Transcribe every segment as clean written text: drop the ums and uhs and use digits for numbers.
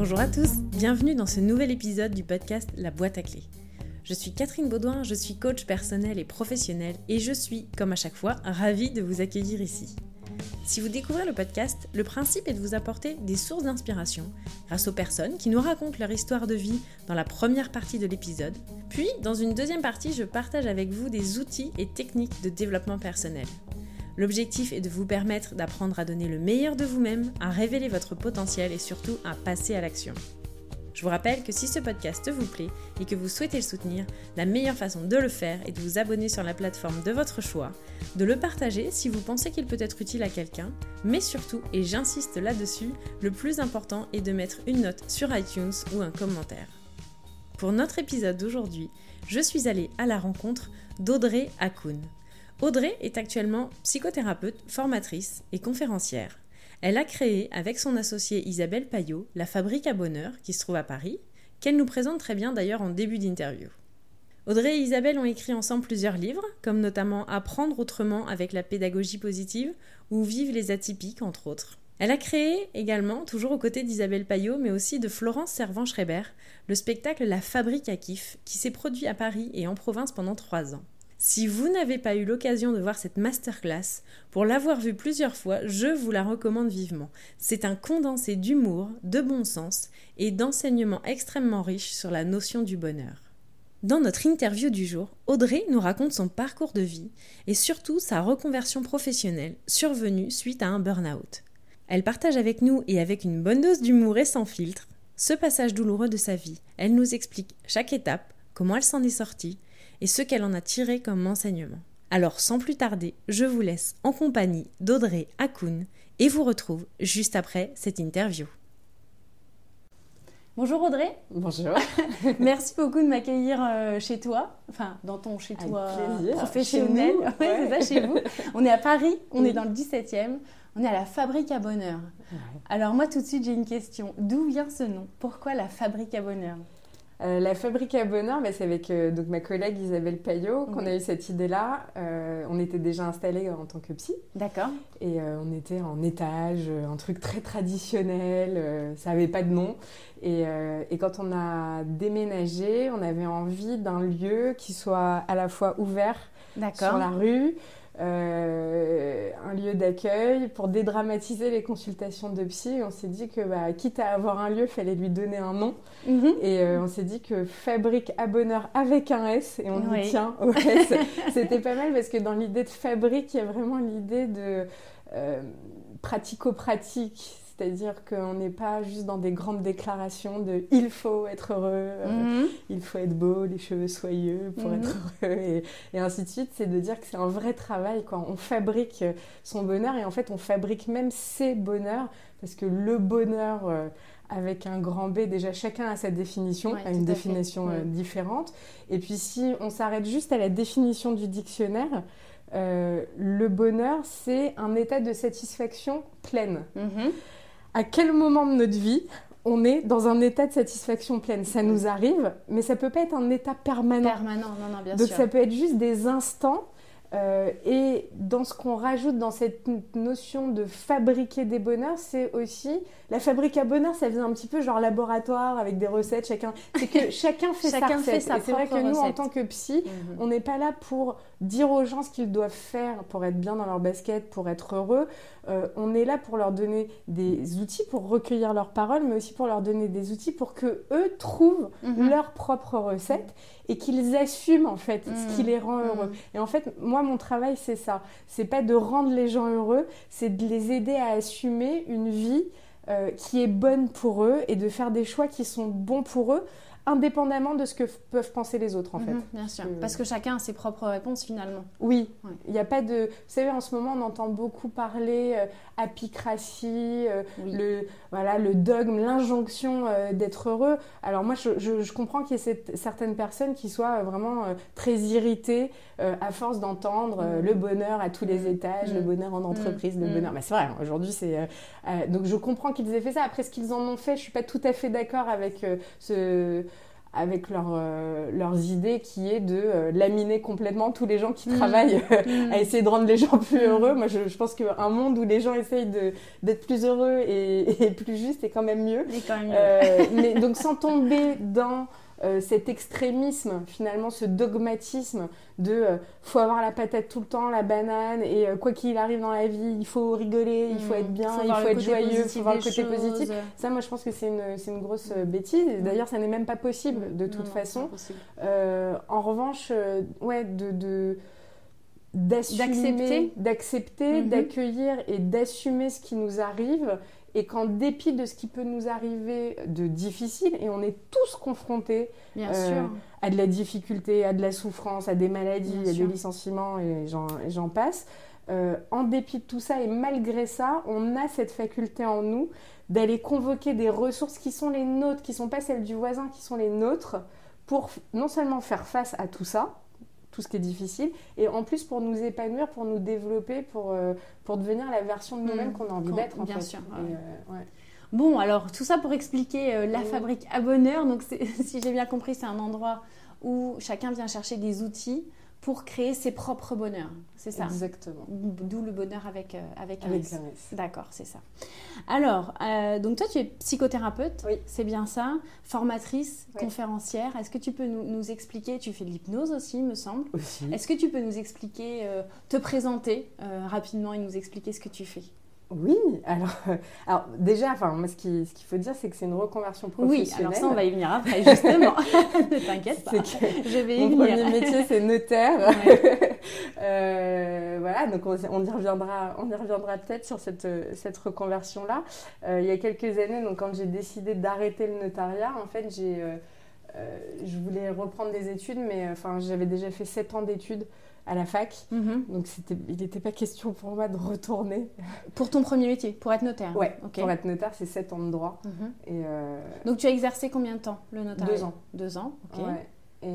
Bonjour à tous, bienvenue dans ce nouvel épisode du podcast La boîte à clés. Je suis Catherine Baudouin, je suis coach personnel et professionnel et je suis, comme à chaque fois, ravie de vous accueillir ici. Si vous découvrez le podcast, le principe est de vous apporter des sources d'inspiration grâce aux personnes qui nous racontent leur histoire de vie dans la première partie de l'épisode. Puis, dans une deuxième partie, je partage avec vous des outils et techniques de développement personnel. L'objectif est de vous permettre d'apprendre à donner le meilleur de vous-même, à révéler votre potentiel et surtout à passer à l'action. Je vous rappelle que si ce podcast vous plaît et que vous souhaitez le soutenir, la meilleure façon de le faire est de vous abonner sur la plateforme de votre choix, de le partager si vous pensez qu'il peut être utile à quelqu'un, mais surtout, et j'insiste là-dessus, le plus important est de mettre une note sur iTunes ou un commentaire. Pour notre épisode d'aujourd'hui, je suis allée à la rencontre d'Audrey Hakoun. Audrey est actuellement psychothérapeute, formatrice et conférencière. Elle a créé, avec son associée Isabelle Payot, la Fabrique à Bonheur, qui se trouve à Paris, qu'elle nous présente très bien d'ailleurs en début d'interview. Audrey et Isabelle ont écrit ensemble plusieurs livres, comme notamment Apprendre autrement avec la pédagogie positive ou Vive les atypiques, entre autres. Elle a créé également, toujours aux côtés d'Isabelle Payot, mais aussi de Florence Servan-Schreiber, le spectacle La Fabrique à Kiff, qui s'est produit à Paris et en province pendant 3 ans. Si vous n'avez pas eu l'occasion de voir cette masterclass, pour l'avoir vue plusieurs fois, je vous la recommande vivement. C'est un condensé d'humour, de bon sens et d'enseignements extrêmement riches sur la notion du bonheur. Dans notre interview du jour, Audrey nous raconte son parcours de vie et surtout sa reconversion professionnelle survenue suite à un burn-out. Elle partage avec nous et avec une bonne dose d'humour et sans filtre ce passage douloureux de sa vie. Elle nous explique chaque étape, comment elle s'en est sortie, et ce qu'elle en a tiré comme enseignement. Alors sans plus tarder, je vous laisse en compagnie d'Audrey Hakoun et vous retrouve juste après cette interview. Bonjour Audrey. Bonjour. Merci beaucoup de m'accueillir chez toi, enfin dans ton chez toi professionnel. Chez nous, ouais. C'est ça, chez vous. On est à Paris, on est dans le 17e, on est à la Fabrique à Bonheur. Ouais. Alors moi tout de suite j'ai une question, d'où vient ce nom? Pourquoi la Fabrique à Bonheur? La Fabrique à Bonheur, c'est avec donc ma collègue Isabelle Payot qu'on a eu cette idée-là. On était déjà installés en tant que psy. D'accord. Et on était en étage, un truc très traditionnel, ça n'avait pas de nom. Et quand on a déménagé, on avait envie d'un lieu qui soit à la fois ouvert sur la rue, un lieu d'accueil pour dédramatiser les consultations de psy. On s'est dit que quitte à avoir un lieu, il fallait lui donner un nom. Et on s'est dit que Fabrique à Bonheur avec un S, et on y tient au S. C'était pas mal parce que dans l'idée de fabrique, il y a vraiment l'idée de pratico-pratique. C'est-à-dire qu'on n'est pas juste dans des grandes déclarations de « il faut être heureux il faut être beau, les cheveux soyeux pour être heureux » et ainsi de suite. C'est de dire que c'est un vrai travail, quoi. On fabrique son bonheur et en fait, on fabrique même ses bonheurs parce que le bonheur avec un grand B, déjà chacun a sa définition, a une définition différente. Et puis si on s'arrête juste à la définition du dictionnaire, le bonheur, c'est un état de satisfaction pleine. À quel moment de notre vie on est dans un état de satisfaction pleine? Ça nous arrive, mais ça ne peut pas être un état permanent. Non, bien Donc sûr. Ça peut être juste des instants. Et dans ce qu'on rajoute dans cette notion de fabriquer des bonheurs, c'est aussi la fabrique à bonheur, ça faisait un petit peu genre laboratoire avec des recettes, c'est que chacun fait sa recette. Et c'est vrai que nous, en tant que psy, on n'est pas là pour dire aux gens ce qu'ils doivent faire pour être bien dans leur basket, pour être heureux. On est là pour leur donner des outils pour recueillir leurs paroles, mais aussi pour leur donner des outils pour que eux trouvent leur propre recette et qu'ils assument en fait ce qui les rend heureux. Et en fait, moi, mon travail, c'est ça. C'est pas de rendre les gens heureux, c'est de les aider à assumer une vie qui est bonne pour eux et de faire des choix qui sont bons pour eux, indépendamment de ce que peuvent penser les autres, en fait. Bien sûr, parce que chacun a ses propres réponses, finalement. Oui, il n'y a pas de... Vous savez, en ce moment, on entend beaucoup parler apicratie, le dogme, l'injonction d'être heureux. Alors moi, je comprends qu'il y ait certaines personnes qui soient vraiment très irritées à force d'entendre le bonheur à tous les étages, le bonheur en entreprise, le bonheur... c'est vrai, aujourd'hui, c'est... donc je comprends qu'ils aient fait ça. Après, ce qu'ils en ont fait, je ne suis pas tout à fait d'accord avec avec leurs idées qui est de laminer complètement tous les gens qui travaillent à essayer de rendre les gens plus heureux. Moi, je pense qu'un monde où les gens essayent d'être plus heureux et plus juste est quand même mieux. Mais donc, sans tomber dans cet extrémisme, finalement, ce dogmatisme de faut avoir la patate tout le temps, la banane, et quoi qu'il arrive dans la vie, il faut rigoler, il faut être bien, il faut être joyeux, il faut voir le côté positif. Ça, moi, je pense que c'est une grosse bêtise. D'ailleurs, ça n'est même pas possible de toute façon. En revanche, d'accepter, d'accueillir et d'assumer ce qui nous arrive, et qu'en dépit de ce qui peut nous arriver de difficile, et on est tous confrontés à de la difficulté, à de la souffrance, à des maladies, à des licenciements, et j'en passe, en dépit de tout ça, et malgré ça, on a cette faculté en nous d'aller convoquer des ressources qui sont les nôtres, qui ne sont pas celles du voisin, qui sont les nôtres, pour non seulement faire face à tout ça, tout ce qui est difficile, et en plus pour nous épanouir, pour nous développer, pour devenir la version de nous-mêmes qu'on a envie d'être. Bien sûr. Bon, alors tout ça pour expliquer la fabrique à bonheur. Donc, si j'ai bien compris, c'est un endroit où chacun vient chercher des outils pour créer ses propres bonheurs. C'est ça? Exactement. D'où le bonheur avec un S. D'accord, c'est ça. Alors, donc toi, tu es psychothérapeute, c'est bien ça, formatrice, conférencière. Est-ce que tu peux nous expliquer, tu fais de l'hypnose aussi, me semble. Aussi. Est-ce que tu peux nous expliquer, te présenter rapidement et nous expliquer ce que tu fais? Oui, alors déjà, moi, ce qu'il faut dire, c'est que c'est une reconversion professionnelle. Oui, alors ça, on va y venir après, justement. Ne t'inquiète pas, je vais y venir. Mon premier métier, c'est notaire. Voilà, donc on y reviendra peut-être sur cette reconversion-là. Il y a quelques années, donc quand j'ai décidé d'arrêter le notariat, en fait, je voulais reprendre des études, mais j'avais déjà fait 7 ans d'études à la fac, donc il n'était pas question pour moi de retourner. Pour ton premier métier, pour être notaire? Ouais, pour être notaire, c'est 7 ans de droit. Et donc tu as exercé combien de temps le notariat? 2 ans. 2 ans, ok. Ouais.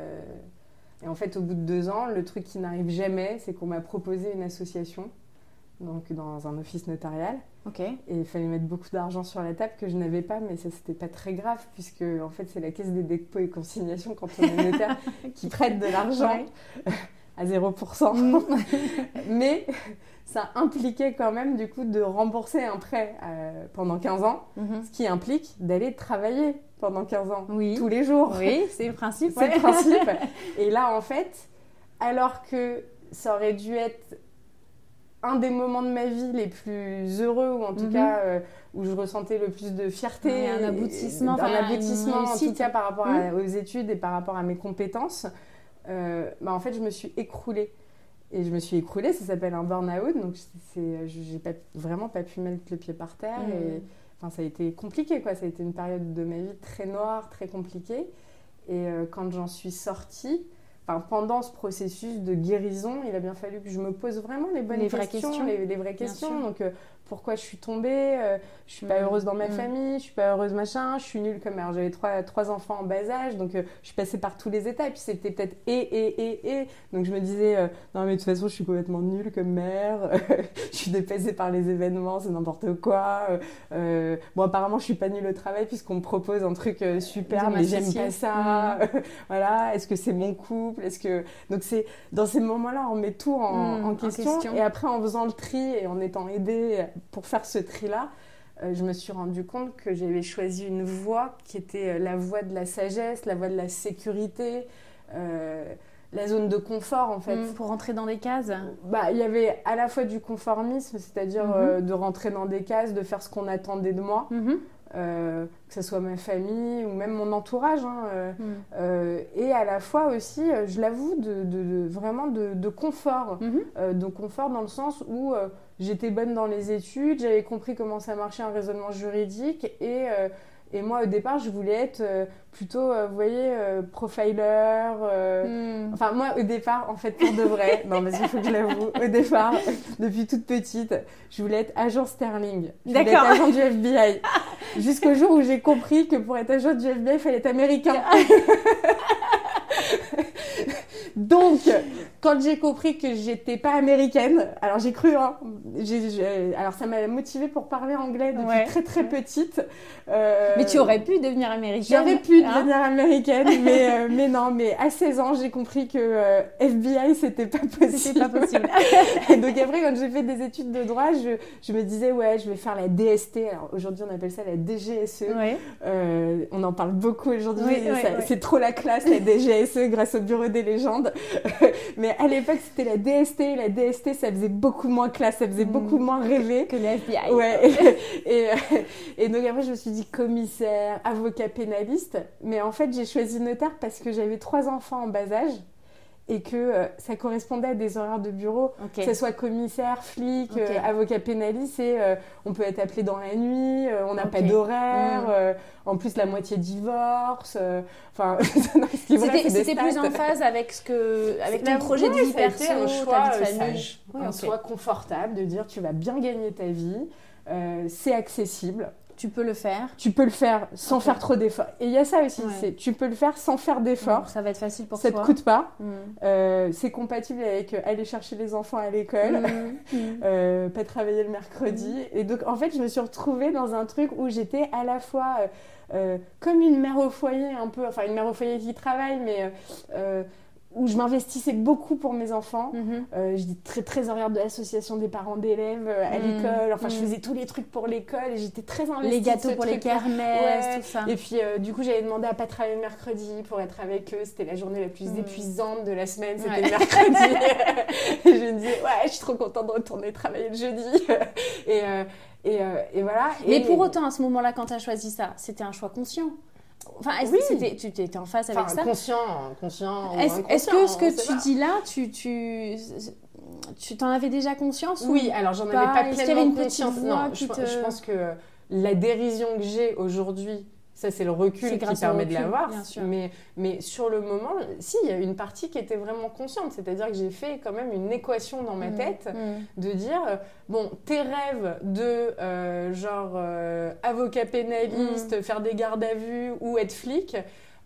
Et en fait, au bout de 2 ans, le truc qui n'arrive jamais, c'est qu'on m'a proposé une association, donc dans un office notarial. Okay. Et il fallait mettre beaucoup d'argent sur la table que je n'avais pas, mais ça, c'était pas très grave, puisque en fait, c'est la caisse des dépôts et consignations, quand on est notaire, qui prête de l'argent. À 0%. Mais ça impliquait quand même du coup de rembourser un prêt pendant 15 ans, ce qui implique d'aller travailler pendant 15 ans, tous les jours. Oui, c'est le principe. C'est le principe. Et là, en fait, alors que ça aurait dû être un des moments de ma vie les plus heureux, ou en tout cas où je ressentais le plus de fierté. Un aboutissement. En tout cas par rapport aux études et par rapport à mes compétences. En fait, je me suis écroulée. Et je me suis écroulée, ça s'appelle un burn-out. Donc, j'ai vraiment pas pu mettre le pied par terre. Et ça a été compliqué, quoi. Ça a été une période de ma vie très noire, très compliquée. Et quand j'en suis sortie, pendant ce processus de guérison, il a bien fallu que je me pose vraiment les bonnes questions, les vraies questions. Donc, pourquoi je suis tombée, je suis pas heureuse dans ma famille, je suis pas heureuse machin, je suis nulle comme mère. J'avais trois enfants en bas âge, donc je suis passée par tous les états, et puis c'était peut-être et. Donc je me disais, non mais de toute façon je suis complètement nulle comme mère, je suis dépassée par les événements, c'est n'importe quoi. Apparemment je suis pas nulle au travail puisqu'on me propose un truc super, mais j'aime pas ça. Voilà, est-ce que c'est mon couple, donc c'est dans ces moments-là on met tout en question, et après en faisant le tri et en étant aidée pour faire ce tri-là, je me suis rendu compte que j'avais choisi une voie qui était la voie de la sagesse, la voie de la sécurité, la zone de confort en fait. Pour rentrer dans des cases. Il y avait à la fois du conformisme, c'est-à-dire de rentrer dans des cases, de faire ce qu'on attendait de moi, que ce soit ma famille ou même mon entourage, et à la fois aussi, je l'avoue, vraiment de confort, de confort dans le sens où j'étais bonne dans les études, j'avais compris comment ça marchait un raisonnement juridique, et moi au départ je voulais être plutôt, vous voyez, profiler, moi au départ, en fait pour de vrai, non mais il faut que je l'avoue, au départ, depuis toute petite, je voulais être agent Sterling, je voulais être agent du FBI, jusqu'au jour où j'ai compris que pour être agent du FBI, il fallait être américain. Donc, quand j'ai compris que j'étais pas américaine, alors j'ai cru, hein, alors ça m'a motivée pour parler anglais depuis très très petite. Mais tu aurais pu devenir américaine. J'aurais pu devenir américaine, mais non, mais à 16 ans, j'ai compris que FBI, c'était pas possible. C'était pas possible. Et donc après, quand j'ai fait des études de droit, je me disais, ouais, je vais faire la DST. Alors aujourd'hui, on appelle ça la DGSE. Ouais. On en parle beaucoup aujourd'hui. C'est trop la classe, la DGSE, grâce au Bureau des légendes. Mais à l'époque, c'était la DST. La DST, ça faisait beaucoup moins classe, ça faisait beaucoup moins rêver. Que le FBI. Ouais. Et donc après, je me suis dit commissaire, avocat pénaliste. Mais en fait, j'ai choisi notaire parce que j'avais 3 enfants en bas âge. Et que ça correspondait à des horaires de bureau, que ce soit commissaire, flic, avocat pénaliste, et on peut être appelé dans la nuit, on n'a pas d'horaire, en plus la moitié divorce, enfin... C'était plus en phase avec ton projet de vie perso, un choix ta vie de famille. sage, un choix confortable, de dire tu vas bien gagner ta vie, c'est accessible. Tu peux le faire. Tu peux le faire sans faire trop d'efforts. Et il y a ça aussi, tu peux le faire sans faire d'efforts. Ça va être facile pour toi. Ça te coûte pas. C'est compatible avec aller chercher les enfants à l'école, pas travailler le mercredi. Et donc, en fait, je me suis retrouvée dans un truc où j'étais à la fois comme une mère au foyer, un peu, enfin une mère au foyer qui travaille, mais... où je m'investissais beaucoup pour mes enfants. J'étais trésorière de l'association des parents d'élèves à l'école. Enfin, je faisais tous les trucs pour l'école et j'étais très investie. Les gâteaux pour les kermesses, tout ça. Et puis, du coup, j'avais demandé à pas travailler le mercredi pour être avec eux. C'était la journée la plus épuisante de la semaine. C'était le mercredi. Et je me disais, je suis trop contente de retourner travailler le jeudi. Et voilà. Mais pour autant, à ce moment-là, quand tu as choisi ça, c'était un choix conscient. Enfin, est-ce que tu étais en phase avec ça? Conscient. Est-ce que ce que tu dis là, tu t'en avais déjà conscience? Oui, alors j'en avais pas pleinement conscience. Non, je pense que la dérision que j'ai aujourd'hui, ça c'est le recul qui permet de l'avoir. Mais sur le moment, si, il y a une partie qui était vraiment consciente. C'est-à-dire que j'ai fait quand même une équation dans ma tête de dire, bon, tes rêves de avocat pénaliste, faire des gardes à vue ou être flic,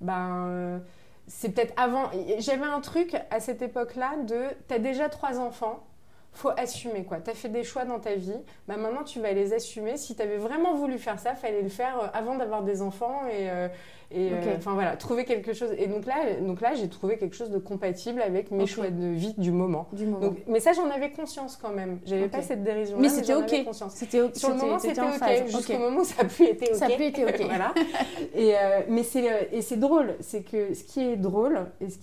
c'est peut-être avant. J'avais un truc à cette époque-là de, t'as déjà 3 enfants, faut assumer quoi. T'as fait des choix dans ta vie, maintenant tu vas les assumer. Si t'avais vraiment voulu faire ça, fallait le faire avant d'avoir des enfants enfin voilà, trouver quelque chose. Et donc là, j'ai trouvé quelque chose de compatible avec mes choix de vie du moment. Donc, mais ça, j'en avais conscience quand même. J'avais pas cette dérision. Mais c'était ok. Sur le moment, c'était ok. Jusqu'au moment où ça a plus été ok. Ça a plus été ok. Voilà. Mais c'est drôle, c'est que ce qui est drôle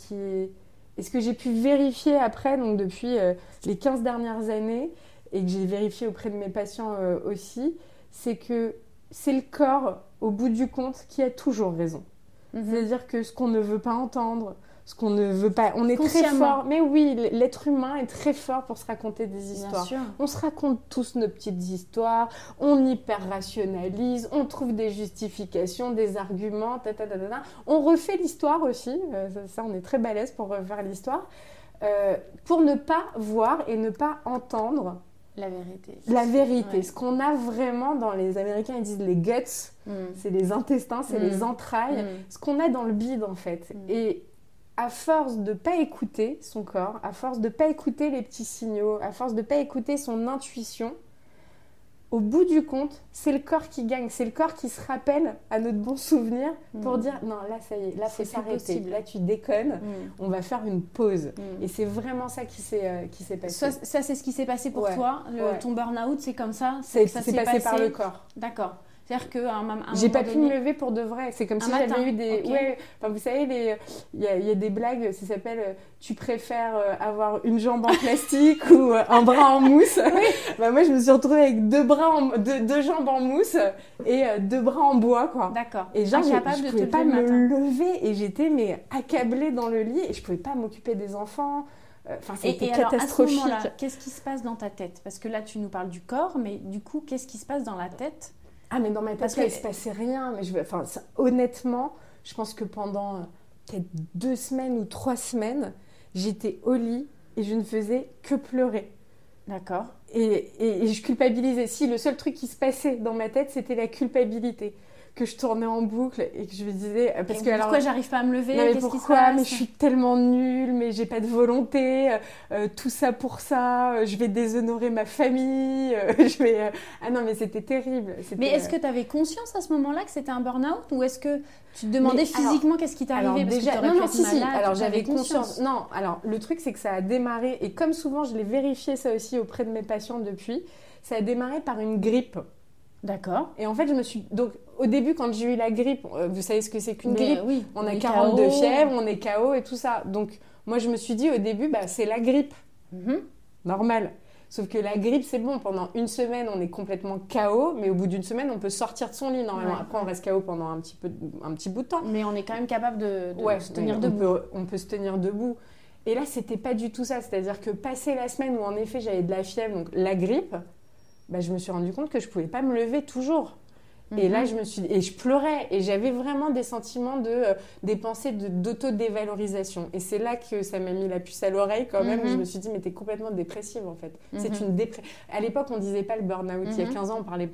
et ce que j'ai pu vérifier après, donc depuis les 15 dernières années, et que j'ai vérifié auprès de mes patients aussi, c'est que c'est le corps, au bout du compte, qui a toujours raison. C'est-à-dire que ce qu'on ne veut pas entendre, ce qu'on ne veut pas... On est très fort. Mais oui, l'être humain est très fort pour se raconter des histoires. Bien sûr. On se raconte tous nos petites histoires, on hyper-rationalise, on trouve des justifications, des arguments, On refait l'histoire aussi. Ça, on est très balèze pour refaire l'histoire. Pour ne pas voir et ne pas entendre la vérité. La vérité. Ce qu'on a vraiment dans les Américains, ils disent les guts, c'est les intestins, c'est les entrailles. Ce qu'on a dans le bide, en fait. Et à force de ne pas écouter son corps, à force de ne pas écouter les petits signaux, à force de ne pas écouter son intuition, au bout du compte, c'est le corps qui gagne. C'est le corps qui se rappelle à notre bon souvenir pour dire non, là, ça y est, là, il faut s'arrêter. Là, tu déconnes, on va faire une pause. Et c'est vraiment ça qui s'est passé. Ça, c'est ce qui s'est passé pour toi. Ton burn-out, c'est comme ça? Ça s'est passé par le corps. D'accord. C'est-à-dire qu'à un moment donné... J'ai pas pu me lever pour de vrai. C'est comme si j'avais eu des... Enfin, vous savez, il y a des blagues, ça s'appelle « Tu préfères avoir une jambe en plastique ou un bras en mousse ?» Moi, je me suis retrouvée avec deux jambes en mousse et 2 bras en bois, quoi. D'accord. Et genre, je pouvais pas me lever et j'étais accablée dans le lit et je pouvais pas m'occuper des enfants. Enfin, c'était catastrophique. Alors, à ce moment-là, qu'est-ce qui se passe dans ta tête? Parce que là, tu nous parles du corps, mais du coup, qu'est-ce qui se passe dans la tête? Ah, mais dans ma tête, il ne se passait rien. Mais honnêtement, je pense que pendant peut-être 2 semaines ou 3 semaines, j'étais au lit et je ne faisais que pleurer. D'accord. Et je culpabilisais. Si, le seul truc qui se passait dans ma tête, c'était la culpabilité. que je tournais en boucle et que je me disais parce que pourquoi j'arrive pas à me lever, mais qu'est-ce qui se pourquoi, passe? mais je suis tellement nulle, mais j'ai pas de volonté, tout ça pour ça, je vais déshonorer ma famille, ah non, mais c'était terrible. Mais est-ce que tu avais conscience à ce moment-là que c'était un burn-out, ou est-ce que tu te demandais physiquement qu'est-ce qui t'arrivait? Alors, parce déjà, que t'aurais non, pu non, être si, malade, alors t'avais j'avais conscience. Non, alors le truc c'est que ça a démarré, et comme souvent je l'ai vérifié ça aussi auprès de mes patients depuis, ça a démarré par une grippe. D'accord. Et en fait, donc au début, quand j'ai eu la grippe, vous savez ce que c'est qu'une grippe? Oui, on a 42 fièvres, on est KO et tout ça. Donc moi, je me suis dit au début, c'est la grippe. Normal. Sauf que la grippe, c'est bon. Pendant une semaine, on est complètement KO, mais au bout d'une semaine, on peut sortir de son lit normalement. Ouais. Après, on reste KO pendant un petit bout de temps. Mais on est quand même capable de se tenir debout. On peut se tenir debout. Et là, c'était pas du tout ça. C'est-à-dire que passé la semaine où en effet j'avais de la fièvre, donc la grippe, je me suis rendu compte que je pouvais pas me lever toujours. Et là, je pleurais, et j'avais vraiment des sentiments des pensées d'auto-dévalorisation. Et c'est là que ça m'a mis la puce à l'oreille quand même. Je me suis dit, mais t'es complètement dépressive en fait. C'est une dépression. À l'époque, on disait pas le burn-out. Il y a 15 ans, on parlait.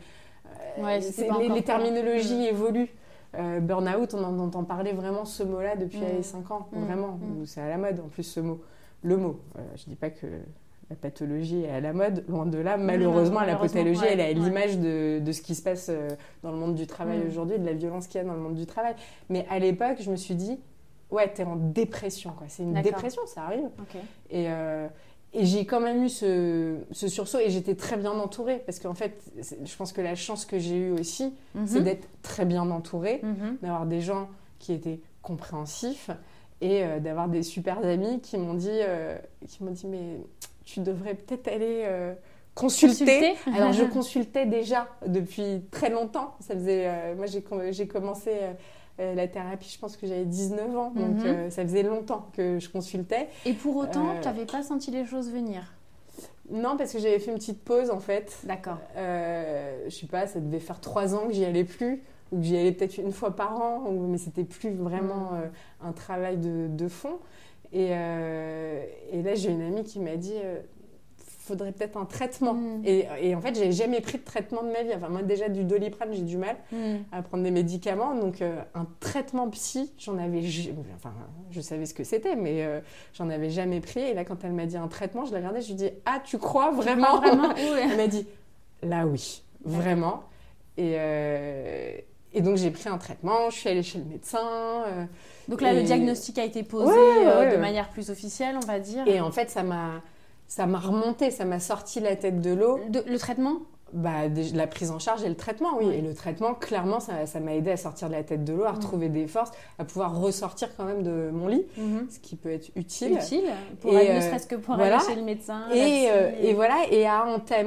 Les terminologies évoluent. Burn-out, on en entend parler vraiment ce mot-là depuis 5 ans. Vraiment, c'est à la mode en plus ce mot. Le mot. Je dis pas que la pathologie est à la mode, loin de là. Malheureusement, la pathologie, elle est à l'image de ce qui se passe dans le monde du travail aujourd'hui, de la violence qu'il y a dans le monde du travail. Mais à l'époque, je me suis dit, ouais, t'es en dépression, quoi. C'est une dépression, ça arrive. Okay. Et j'ai quand même eu ce sursaut, et j'étais très bien entourée, parce qu'en fait, je pense que la chance que j'ai eue aussi, c'est d'être très bien entourée, d'avoir des gens qui étaient compréhensifs, et d'avoir des super amis qui m'ont dit mais tu devrais peut-être aller consulter. Alors, je consultais déjà depuis très longtemps. Ça faisait, moi, j'ai commencé la thérapie, je pense que j'avais 19 ans. Donc, ça faisait longtemps que je consultais. Et pour autant, tu n'avais pas senti les choses venir? Non, parce que j'avais fait une petite pause, en fait. D'accord. Je sais pas, ça devait faire 3 ans que j'y allais plus, ou que j'y allais peut-être une fois par an, mais c'était plus vraiment un travail de fond. Et là, j'ai une amie qui m'a dit faudrait peut-être un traitement. Et en fait, j'ai jamais pris de traitement de ma vie. Enfin, moi, déjà, du Doliprane, j'ai du mal à prendre des médicaments. Donc, un traitement psy, je savais ce que c'était, mais j'en avais jamais pris. Et là, quand elle m'a dit un traitement, je la regardais, je lui dis ah, tu crois vraiment? Elle m'a dit là, oui, vraiment. Et donc, j'ai pris un traitement, je suis allée chez le médecin. Donc là, le diagnostic a été posé de manière plus officielle, on va dire. Et en fait, ça m'a remonté, ça m'a sorti la tête de l'eau. Le traitement? La prise en charge et le traitement, oui. Ouais. Et le traitement, clairement, ça m'a aidé à sortir de la tête de l'eau, à retrouver des forces, à pouvoir ressortir quand même de mon lit, ce qui peut être utile. Pour aller, ne serait-ce que pour aller chez le médecin. Et voilà, et à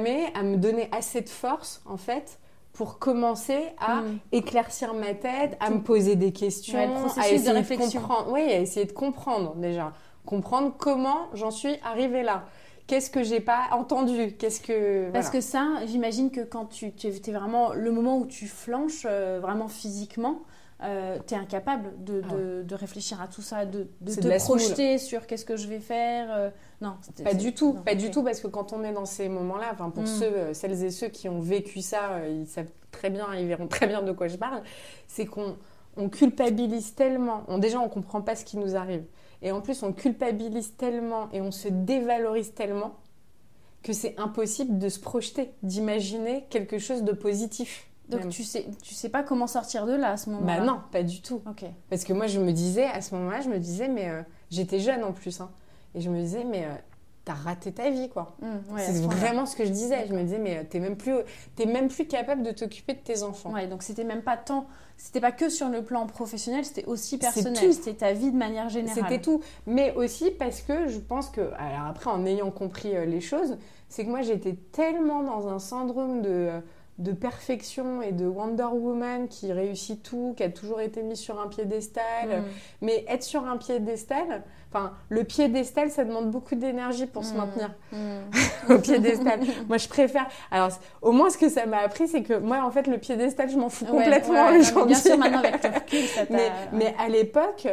me donner assez de force, en fait, pour commencer à éclaircir ma tête, à me poser des questions, à essayer de réflexion. À essayer de comprendre déjà. Comprendre comment j'en suis arrivée là. Qu'est-ce que j'ai pas entendu? Parce que ça, j'imagine que quand tu es vraiment le moment où tu flanches vraiment physiquement, tu es incapable de réfléchir à tout ça, de te projeter sur qu'est-ce que je vais faire. Non, pas du tout, du tout, parce que quand on est dans ces moments-là, pour celles et ceux qui ont vécu ça, ils savent très bien, ils verront très bien de quoi je parle, c'est qu'on culpabilise tellement, déjà on comprend pas ce qui nous arrive. Et en plus, on culpabilise tellement et on se dévalorise tellement que c'est impossible de se projeter, d'imaginer quelque chose de positif. Donc, tu sais pas comment sortir de là à ce moment-là? Non, pas du tout. Okay. Parce que moi, à ce moment-là, mais j'étais jeune en plus. Et je me disais, mais t'as raté ta vie, quoi. C'est vraiment ce que je disais. D'accord. Je me disais, mais t'es même plus capable de t'occuper de tes enfants. Ouais, donc c'était pas que sur le plan professionnel, c'était aussi personnel. C'était ta vie de manière générale. C'était tout. Mais aussi parce que je pense que, alors après, en ayant compris les choses, c'est que moi, j'étais tellement dans un syndrome de perfection et de Wonder Woman qui réussit tout, qui a toujours été mise sur un piédestal. Mais être sur un piédestal, le piédestal, ça demande beaucoup d'énergie pour se maintenir au piédestal. Moi, je préfère... Alors, au moins, ce que ça m'a appris, c'est que moi, en fait, le piédestal, je m'en fous complètement aujourd'hui. Bien sûr, maintenant, avec ton recul, ça t'a... Mais à l'époque...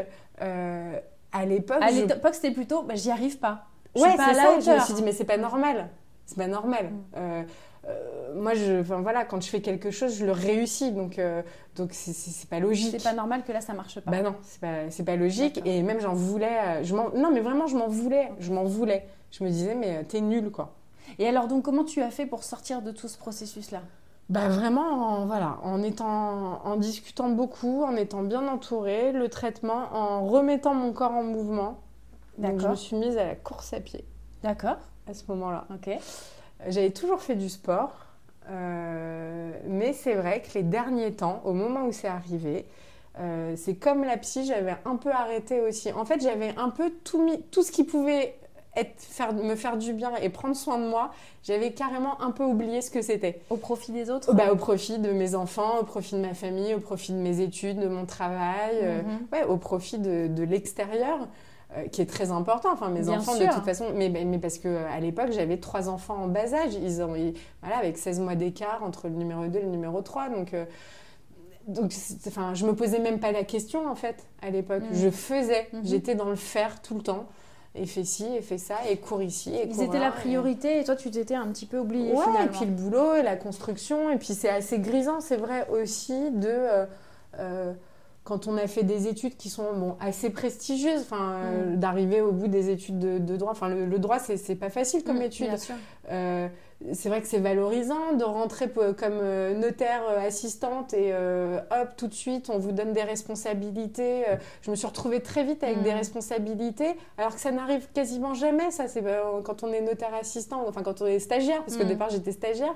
c'était plutôt, j'y arrive pas. Je suis pas à la hauteur. Je me suis dit, mais c'est pas normal. C'est pas normal. moi, quand je fais quelque chose, je le réussis. Donc c'est pas logique. C'est pas normal que là, ça marche pas. Bah non, c'est pas logique. D'accord. Et même, j'en voulais. Non, mais vraiment, je m'en voulais. Je m'en voulais. Je me disais, mais t'es nulle, quoi. Et alors, donc, comment tu as fait pour sortir de tout ce processus-là ? Bah vraiment, en discutant beaucoup, en étant bien entourée, le traitement, en remettant mon corps en mouvement. D'accord. Donc, je me suis mise à la course à pied. D'accord. À ce moment-là. Ok. J'avais toujours fait du sport, mais c'est vrai que les derniers temps, au moment où c'est arrivé, c'est comme la psy, j'avais un peu arrêté aussi. En fait, j'avais un peu tout ce qui pouvait me faire du bien et prendre soin de moi, j'avais carrément un peu oublié ce que c'était. Au profit des autres ? Au profit de mes enfants, au profit de ma famille, au profit de mes études, de mon travail, au profit de l'extérieur. Qui est très important. Enfin, mes bien enfants, sûr. De toute façon, mais parce qu'à l'époque, j'avais 3 enfants en bas âge. Avec 16 mois d'écart entre le numéro 2 et le numéro 3. Donc je me posais même pas la question, en fait, à l'époque. Je faisais. J'étais dans le faire tout le temps. Et fais ci, et fais ça, et cours ici, et cours là. C'était la priorité, et toi, tu t'étais un petit peu oubliée, finalement. Et puis le boulot, et la construction. Et puis, c'est assez grisant, c'est vrai, aussi, quand on a fait des études qui sont assez prestigieuses, d'arriver au bout des études de droit. Enfin, le droit, c'est pas facile comme étude. Bien sûr. C'est vrai que c'est valorisant de rentrer comme notaire assistante et hop, tout de suite, on vous donne des responsabilités. Je me suis retrouvée très vite avec des responsabilités, alors que ça n'arrive quasiment jamais, ça. C'est quand on est notaire assistant, enfin quand on est stagiaire, parce qu'au départ, j'étais stagiaire.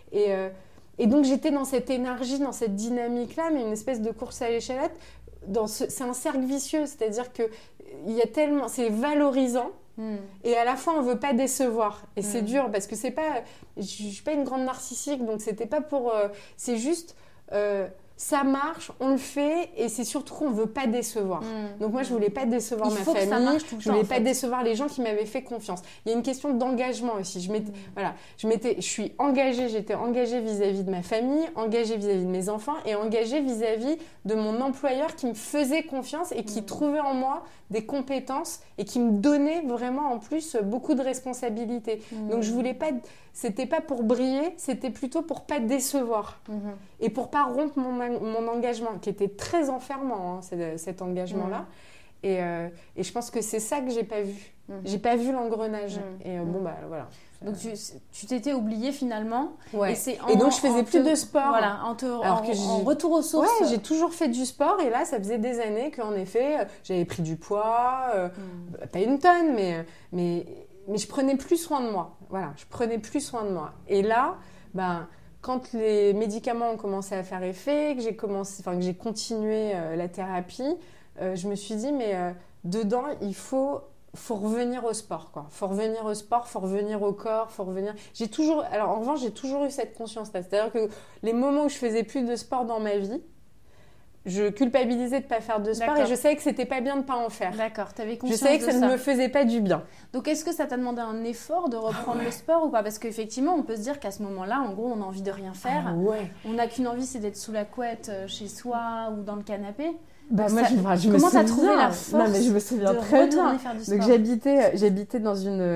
Et donc, j'étais dans cette énergie, dans cette dynamique-là, mais une espèce de course à l'échalote. C'est un cercle vicieux, c'est-à-dire que c'est valorisant, et à la fois, on ne veut pas décevoir. Et c'est dur, parce que je ne suis pas une grande narcissique, donc c'était pas pour... c'est juste... ça marche, on le fait, et c'est surtout qu'on ne veut pas décevoir. Donc moi, je ne voulais pas décevoir ma famille, je ne voulais pas décevoir les gens qui m'avaient fait confiance. Il y a une question d'engagement aussi. Je suis engagée, j'étais engagée vis-à-vis de ma famille, engagée vis-à-vis de mes enfants, et engagée vis-à-vis de mon employeur qui me faisait confiance et qui trouvait en moi des compétences et qui me donnait vraiment en plus beaucoup de responsabilités. Donc je voulais pas... C'était pas pour briller, c'était plutôt pour pas décevoir et pour pas rompre mon engagement, qui était très enfermant, cet engagement-là. Et je pense que c'est ça que j'ai pas vu. J'ai pas vu l'engrenage. Et voilà. Donc tu t'étais oubliée finalement. Ouais. Et donc je faisais plus de sport. Voilà, en retour aux sources. Ouais, j'ai toujours fait du sport, et là ça faisait des années qu'en effet j'avais pris du poids, pas une tonne, mais je prenais plus soin de moi. Voilà, je prenais plus soin de moi. Et là, quand les médicaments ont commencé à faire effet, que j'ai continué la thérapie, je me suis dit, mais dedans, il faut revenir au sport, quoi. Faut revenir au sport, faut revenir au corps, faut revenir... Alors, en revanche, j'ai toujours eu cette conscience-là. C'est-à-dire que les moments où je faisais plus de sport dans ma vie, je culpabilisais de ne pas faire de sport. D'accord. Et je savais que c'était pas bien de ne pas en faire. D'accord, tu avais conscience de ça. Je savais que ça ne me faisait pas du bien. Donc, est-ce que ça t'a demandé un effort de reprendre le sport ou pas ? Parce qu'effectivement, on peut se dire qu'à ce moment-là, en gros, on a envie de rien faire. Ah ouais. On n'a qu'une envie, c'est d'être sous la couette chez soi ou dans le canapé. Comment t'as trouvé la force je me souviens très bien. Faire du sport. Donc j'habitais dans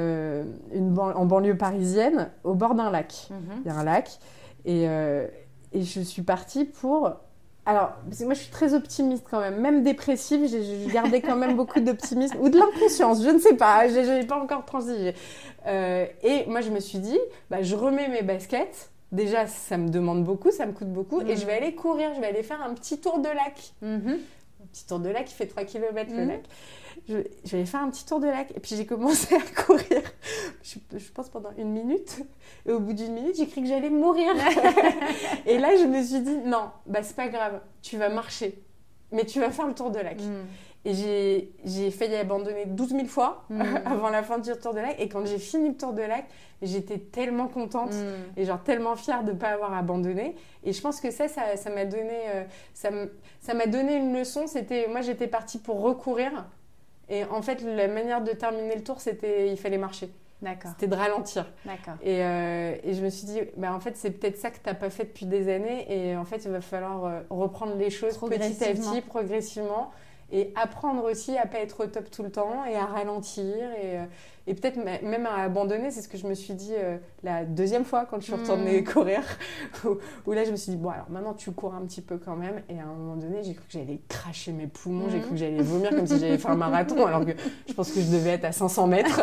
en banlieue parisienne, au bord d'un lac. Il y a un lac, et je suis partie pour... Alors, parce que moi je suis très optimiste quand même dépressive, je gardais quand même beaucoup d'optimisme, ou de l'inconscience, je ne sais pas, je n'ai pas encore transigé. Et moi je me suis dit, je remets mes baskets. Déjà, ça me demande beaucoup, ça me coûte beaucoup, et je vais aller courir, je vais aller faire un petit tour de lac. Un petit tour de lac, il fait 3 km le lac. Je vais aller faire un petit tour de lac, et puis j'ai commencé à courir, je pense pendant 1 minute, et au bout d'1 minute, j'ai cru que j'allais mourir. Et là, je me suis dit, non, c'est pas grave, tu vas marcher, mais tu vas faire le tour de lac. Et j'ai failli abandonner 12 000 fois avant la fin du tour de lac. Et quand j'ai fini le tour de lac, j'étais tellement contente et tellement fière de ne pas avoir abandonné. Et je pense que ça m'a donné, ça m'a donné une leçon. Moi, j'étais partie pour recourir. Et en fait, la manière de terminer le tour, il fallait marcher. D'accord. C'était de ralentir. D'accord. Et je me suis dit, en fait, c'est peut-être ça que tu n'as pas fait depuis des années. Et en fait, il va falloir reprendre les choses petit à petit, progressivement. et apprendre aussi à pas être au top tout le temps et à ralentir et peut-être même à abandonner. C'est ce que je me suis dit la deuxième fois quand je suis retournée courir, où là je me suis dit bon alors maintenant tu cours un petit peu quand même, et à un moment donné j'ai cru que j'allais cracher mes poumons, j'ai cru que j'allais vomir comme si j'allais faire un marathon, alors que je pense que je devais être à 500 mètres.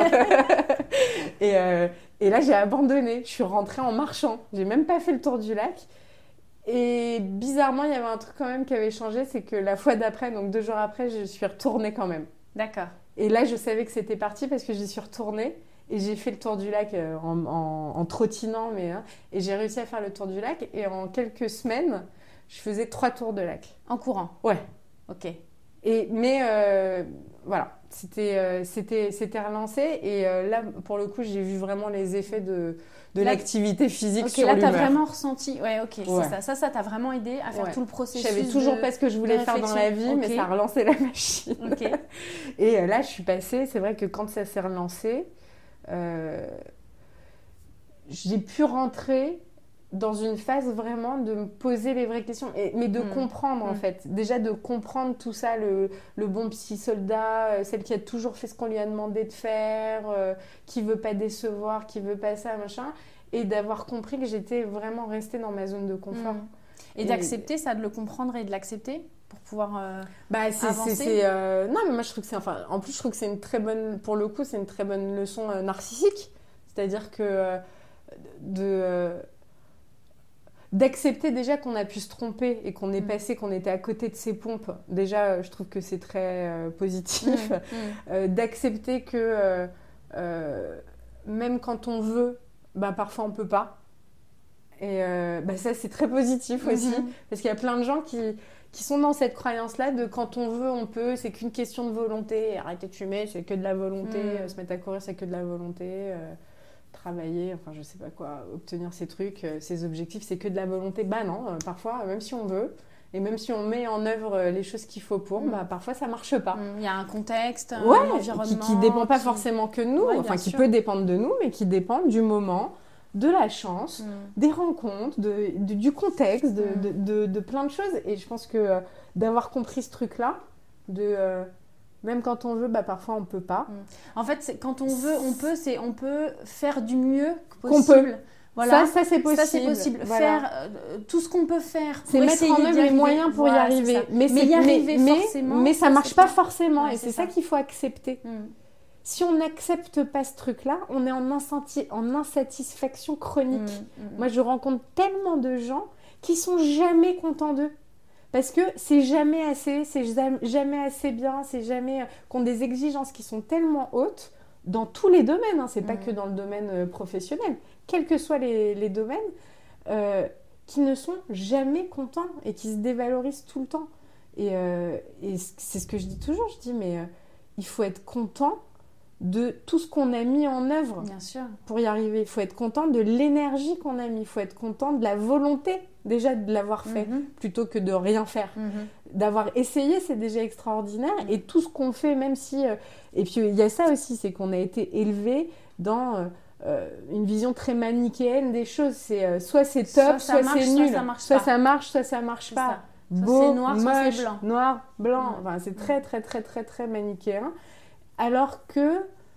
Et là j'ai abandonné, je suis rentrée en marchant, j'ai même pas fait le tour du lac. Et bizarrement, il y avait un truc quand même qui avait changé, c'est que la fois d'après, donc 2 jours après, je suis retournée quand même. D'accord. Et là, je savais que c'était parti parce que j'y suis retournée et j'ai fait le tour du lac en trottinant, et j'ai réussi à faire le tour du lac. Et en quelques semaines, je faisais 3 tours de lac. En courant? Ouais. Ok. Mais voilà, c'était relancé. Et là, pour le coup, j'ai vu vraiment les effets de l'activité physique sur l'humeur. Ok, là, t'as vraiment ressenti. Ouais, ok, ouais. C'est ça. Ça t'a vraiment aidé à faire tout le processus. Je savais toujours pas ce que je voulais faire dans la vie, mais ça a relancé la machine. Okay. Et là, je suis passée. C'est vrai que quand ça s'est relancé, j'ai pu rentrer dans une phase vraiment de me poser les vraies questions, mais de comprendre en fait. Déjà de comprendre tout ça, le bon petit soldat, celle qui a toujours fait ce qu'on lui a demandé de faire, qui veut pas décevoir, qui veut pas ça, machin, et d'avoir compris que j'étais vraiment restée dans ma zone de confort. Et d'accepter ça, de le comprendre et de l'accepter pour pouvoir avancer. Non, mais moi je trouve que en plus je trouve que c'est une très bonne, pour le coup, c'est une très bonne leçon narcissique. C'est-à-dire que d'accepter déjà qu'on a pu se tromper et qu'on est passé, qu'on était à côté de ses pompes, déjà je trouve que c'est très positif. D'accepter que même quand on veut, parfois on peut pas. Et ça c'est très positif aussi, parce qu'il y a plein de gens qui sont dans cette croyance-là de quand on veut, on peut, c'est qu'une question de volonté, arrêter de fumer, c'est que de la volonté, se mettre à courir, c'est que de la volonté, travailler, enfin je sais pas quoi, obtenir ces trucs, ces objectifs, c'est que de la volonté. Non, parfois, même si on veut, et même si on met en œuvre les choses qu'il faut pour, parfois ça marche pas. Il y a un contexte, un environnement qui dépend pas forcément que de nous, qui peut dépendre de nous, mais qui dépend du moment, de la chance, des rencontres, du contexte, de plein de choses. Et je pense que d'avoir compris ce truc-là, même quand on veut, parfois on peut pas. En fait, quand on veut, on peut faire du mieux possible. Qu'on peut. Voilà. Ça c'est possible. Ça c'est possible. Voilà. Faire tout ce qu'on peut faire. C'est mettre en œuvre les moyens pour y arriver. Mais y arriver forcément. Mais ça marche pas forcément. Et c'est ça qu'il faut accepter. Si on n'accepte pas ce truc-là, on est en insatisfaction chronique. Moi, je rencontre tellement de gens qui sont jamais contents d'eux. Parce que c'est jamais assez bien, c'est jamais qu'ont des exigences qui sont tellement hautes dans tous les domaines, c'est pas que dans le domaine professionnel, quels que soient les domaines, qui ne sont jamais contents et qui se dévalorisent tout le temps. Et c'est ce que je dis toujours, mais il faut être content de tout ce qu'on a mis en œuvre. Bien sûr. Pour y arriver. Il faut être content de l'énergie qu'on a mis, il faut être content de la volonté déjà de l'avoir fait, plutôt que de rien faire. D'avoir essayé, c'est déjà extraordinaire. Et tout ce qu'on fait, même si... Et puis, il y a ça aussi, c'est qu'on a été élevé dans une vision très manichéenne des choses. C'est soit c'est top, soit c'est nul. Soit ça marche, soit ça marche pas. Beau, c'est noir, moche, soit c'est blanc. Noir, blanc. Enfin, c'est très, très, très, très, très manichéen. Alors que...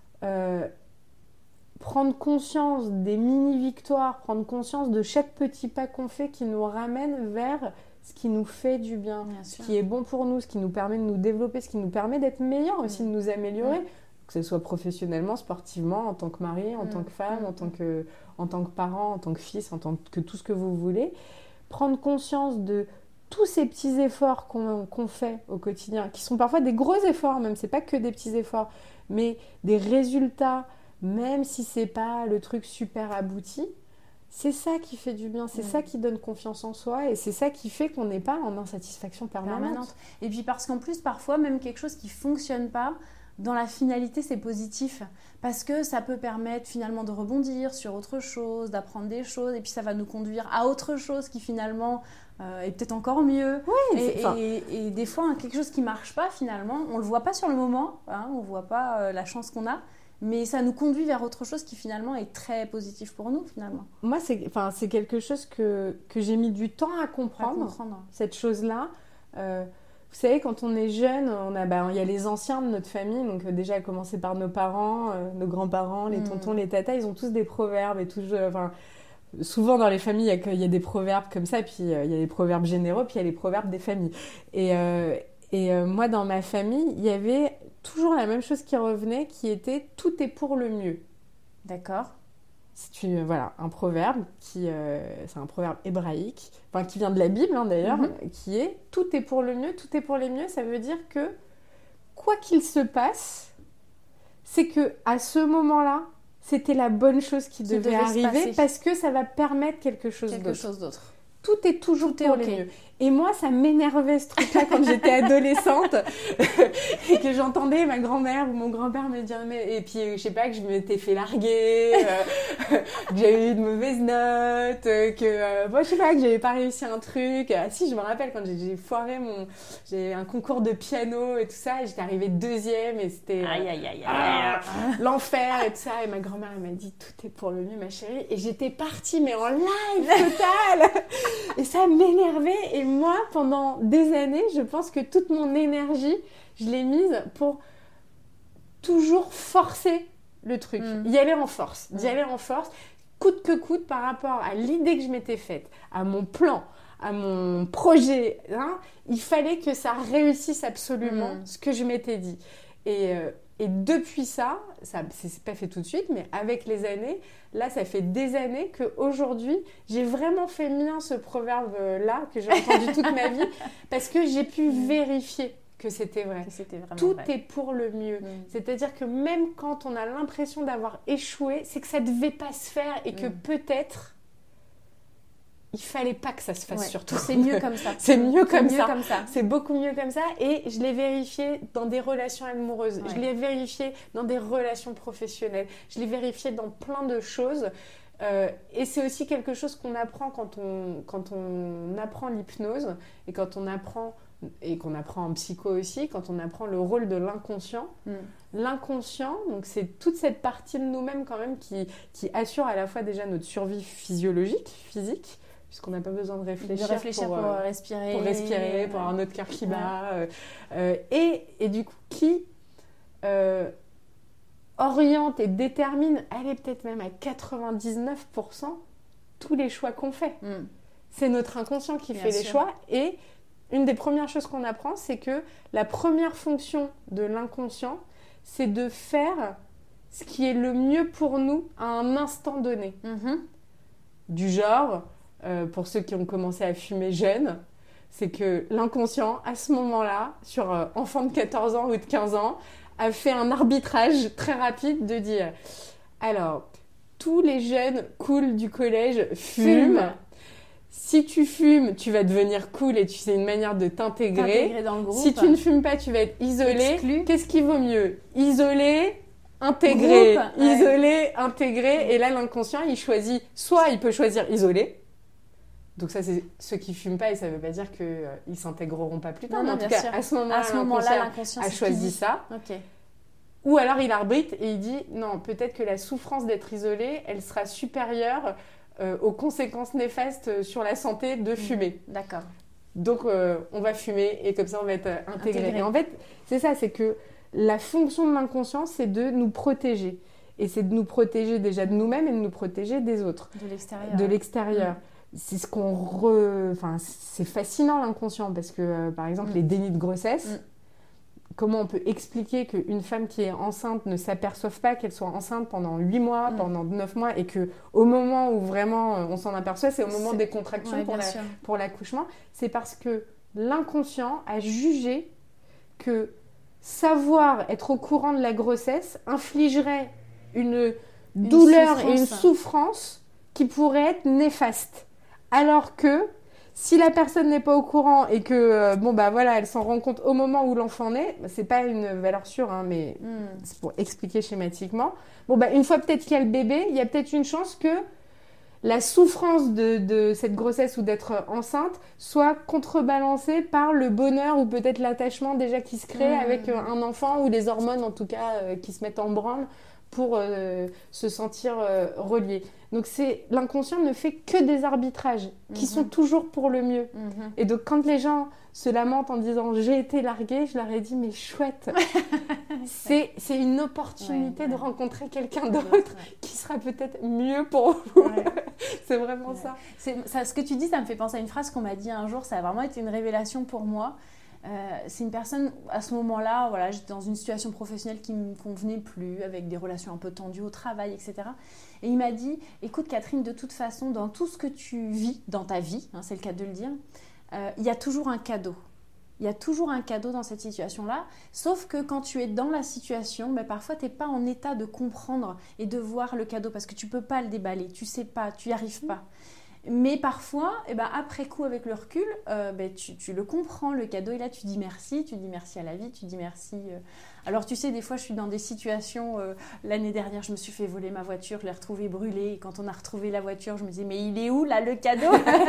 prendre conscience des mini-victoires, prendre conscience de chaque petit pas qu'on fait qui nous ramène vers ce qui nous fait du bien, ce qui est bon pour nous, ce qui nous permet de nous développer, ce qui nous permet d'être meilleurs aussi, de nous améliorer, que ce soit professionnellement, sportivement, en tant que mari, en tant que femme, en tant que parent, en tant que fils, en tant que tout ce que vous voulez. Prendre conscience de tous ces petits efforts qu'on fait au quotidien, qui sont parfois des gros efforts même, c'est pas que des petits efforts, mais des résultats, même si c'est pas le truc super abouti, c'est ça qui fait du bien, c'est ça qui donne confiance en soi, et c'est ça qui fait qu'on n'est pas en insatisfaction permanente. Et puis parce qu'en plus, parfois, même quelque chose qui fonctionne pas, dans la finalité, c'est positif, parce que ça peut permettre finalement de rebondir sur autre chose, d'apprendre des choses, et puis ça va nous conduire à autre chose qui finalement est peut-être encore mieux. Oui, et des fois, quelque chose qui marche pas finalement, on le voit pas sur le moment, on voit pas la chance qu'on a, mais ça nous conduit vers autre chose qui finalement est très positif pour nous finalement. Moi, c'est quelque chose que j'ai mis du temps à comprendre. Cette chose-là. Vous savez, quand on est jeune, il y a les anciens de notre famille, donc déjà à commencer par nos parents, nos grands-parents, les tontons, les tatas, ils ont tous des proverbes et souvent dans les familles, il y a des proverbes comme ça, puis il y a des proverbes généraux, puis il y a les proverbes des familles. Et moi, dans ma famille, il y avait toujours la même chose qui revenait, qui était « tout est pour le mieux ». D'accord. C'est un proverbe c'est un proverbe hébraïque, qui vient de la Bible d'ailleurs, qui est « tout est pour le mieux, tout est pour les mieux ». Ça veut dire que quoi qu'il se passe, c'est qu'à ce moment-là, c'était la bonne chose qui devait arriver parce que ça va permettre quelque chose d'autre. Tout est toujours pour le mieux. Et moi, ça m'énervait ce truc-là quand j'étais adolescente et que j'entendais ma grand-mère ou mon grand-père me dire et puis je sais pas, que je m'étais fait larguer, que j'avais eu de mauvaises notes, je sais pas, que j'avais pas réussi un truc. Ah si, je me rappelle quand j'ai foiré j'ai un concours de piano et tout ça, et j'étais arrivée 2e et c'était l'enfer et tout ça, et ma grand-mère elle m'a dit tout est pour le mieux ma chérie, et j'étais partie mais en live total et ça m'énervait. Et moi, pendant des années, je pense que toute mon énergie, je l'ai mise pour toujours forcer le truc. Y aller en force. D'y aller en force, coûte que coûte, par rapport à l'idée que je m'étais faite, à mon plan, à mon projet. Il fallait que ça réussisse absolument ce que je m'étais dit. Et depuis ça c'est pas fait tout de suite, mais avec les années, là, ça fait des années qu'aujourd'hui, j'ai vraiment fait mien ce proverbe-là, que j'ai entendu toute ma vie, parce que j'ai pu vérifier que c'était vrai. Tout est pour le mieux. C'est-à-dire que même quand on a l'impression d'avoir échoué, c'est que ça devait pas se faire et que peut-être il fallait pas que ça se fasse surtout. C'est mieux comme ça. C'est mieux comme ça. C'est beaucoup mieux comme ça. Et je l'ai vérifié dans des relations amoureuses. Ouais. Je l'ai vérifié dans des relations professionnelles. Je l'ai vérifié dans plein de choses. Et c'est aussi quelque chose qu'on apprend quand on apprend l'hypnose et quand on apprend, et qu'on apprend en psycho aussi, quand on apprend le rôle de l'inconscient. L'inconscient, donc c'est toute cette partie de nous-mêmes quand même qui assure à la fois déjà notre survie physiologique, physique, puisqu'on n'a pas besoin de réfléchir pour respirer. Pour respirer, pour avoir notre cœur qui bat. Et du coup, qui oriente et détermine, allez, peut-être même à 99%, tous les choix qu'on fait. C'est notre inconscient qui fait les choix. Et une des premières choses qu'on apprend, c'est que la première fonction de l'inconscient, c'est de faire ce qui est le mieux pour nous à un instant donné. Du genre... pour ceux qui ont commencé à fumer jeunes, c'est que l'inconscient, à ce moment-là, sur enfant de 14 ans ou de 15 ans, a fait un arbitrage très rapide de dire « Alors, tous les jeunes cool du collège fument. Si tu fumes, tu vas devenir cool et c'est une manière de t'intégrer. Dans le groupe. Si tu ne fumes pas, tu vas être isolé. Exclu. Qu'est-ce qui vaut mieux ? Isolé, intégrer. Isolé, intégrer. Et là, l'inconscient, il choisit. Soit il peut choisir isolé. Donc ça, c'est ceux qui fument pas, et ça veut pas dire qu'ils s'intégreront pas plus tard. Non, mais en tout cas, à ce moment-là, l'inconscient a choisi ça. Okay. Ou alors il arbitre et il dit non, peut-être que la souffrance d'être isolé, elle sera supérieure aux conséquences néfastes sur la santé de fumer. D'accord. Donc on va fumer et comme ça on va être intégré. Et en fait, c'est ça, c'est que la fonction de l'inconscient, c'est de nous protéger. Et c'est de nous protéger déjà de nous-mêmes et de nous protéger des autres. De l'extérieur. C'est ce c'est fascinant l'inconscient parce que par exemple les dénis de grossesse, comment on peut expliquer qu'une femme qui est enceinte ne s'aperçoive pas qu'elle soit enceinte pendant 8 mois, pendant 9 mois, et qu'au moment où vraiment on s'en aperçoit, c'est au moment des contractions pour l'accouchement. C'est parce que l'inconscient a jugé que savoir être au courant de la grossesse infligerait une douleur et une souffrance qui pourrait être néfaste. Alors que si la personne n'est pas au courant et que elle s'en rend compte au moment où l'enfant naît, c'est pas une valeur sûre, mais c'est pour expliquer schématiquement. Une fois peut-être qu'il y a le bébé, il y a peut-être une chance que la souffrance de cette grossesse ou d'être enceinte soit contrebalancée par le bonheur ou peut-être l'attachement déjà qui se crée avec un enfant, ou les hormones en tout cas qui se mettent en branle pour se sentir relié. Donc l'inconscient ne fait que des arbitrages qui sont toujours pour le mieux. Et donc quand les gens se lamentent en disant j'ai été larguée, je leur ai dit mais chouette, c'est une opportunité de rencontrer quelqu'un d'autre qui sera peut-être mieux pour vous. C'est vraiment ça. Ce que tu dis, ça me fait penser à une phrase qu'on m'a dit un jour, ça a vraiment été une révélation pour moi. C'est une personne, à ce moment-là, voilà, j'étais dans une situation professionnelle qui ne me convenait plus, avec des relations un peu tendues au travail, etc. Et il m'a dit, écoute Catherine, de toute façon, dans tout ce que tu vis, dans ta vie, hein, c'est le cas de le dire, il y a toujours un cadeau. Il y a toujours un cadeau dans cette situation-là, sauf que quand tu es dans la situation, ben parfois tu n'es pas en état de comprendre et de voir le cadeau, parce que tu ne peux pas le déballer, tu ne sais pas, tu n'y arrives pas. Mais parfois, après coup, avec le recul, tu le comprends, le cadeau est là, tu dis merci à la vie, tu dis merci. Alors tu sais, des fois je suis dans des situations, l'année dernière je me suis fait voler ma voiture, je l'ai retrouvée brûlée, et quand on a retrouvé la voiture, je me disais mais il est où là le cadeau?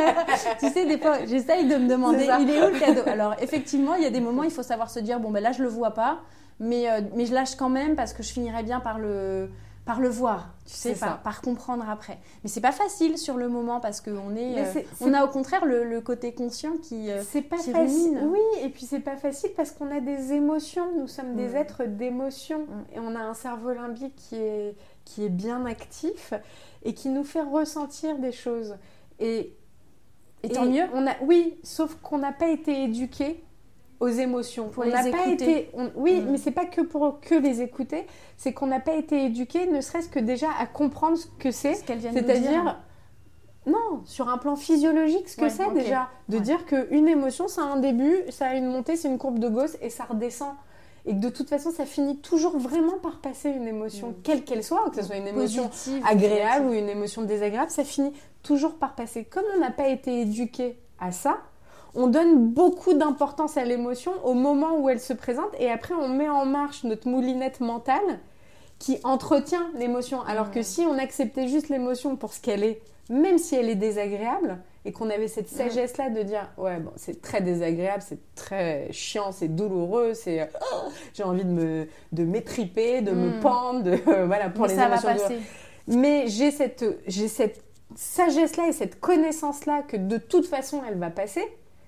Tu sais, des fois j'essaye de me demander il est où le cadeau? Alors effectivement, il y a des moments, il faut savoir se dire bon ben là je le vois pas, mais je lâche quand même parce que je finirai bien par le voir, tu sais, par comprendre après. Mais c'est pas facile sur le moment parce qu'on on a au contraire le côté conscient qui c'est pas qui facile. rumine. Oui, et puis c'est pas facile parce qu'on a des émotions. Nous sommes des êtres d'émotions et on a un cerveau limbique qui est bien actif et qui nous fait ressentir des choses. Et tant mieux. Oui, sauf qu'on n'a pas été éduqués aux émotions. Pour les écouter. Mais c'est pas que pour les écouter, c'est qu'on n'a pas été éduqués, ne serait-ce que déjà à comprendre ce que c'est. Ce qu'elle vient de C'est-à-dire, nous dire. non, sur un plan physiologique, ce que c'est déjà. De dire qu'une émotion, ça a un début, ça a une montée, c'est une courbe de Gauss et ça redescend. Et que de toute façon, ça finit toujours vraiment par passer une émotion, quelle qu'elle soit, que ce soit une émotion positive, agréable ou une émotion désagréable, ça finit toujours par passer. Comme on n'a pas été éduqué à ça, on donne beaucoup d'importance à l'émotion au moment où elle se présente et après on met en marche notre moulinette mentale qui entretient l'émotion. Alors que si on acceptait juste l'émotion pour ce qu'elle est, même si elle est désagréable, et qu'on avait cette sagesse-là de dire ouais, bon, c'est très désagréable, c'est très chiant, c'est douloureux, j'ai envie de m'étriper, de me pendre, voilà, pour mais les ça émotions va passer. Mais j'ai cette sagesse-là et cette connaissance-là que de toute façon elle va passer.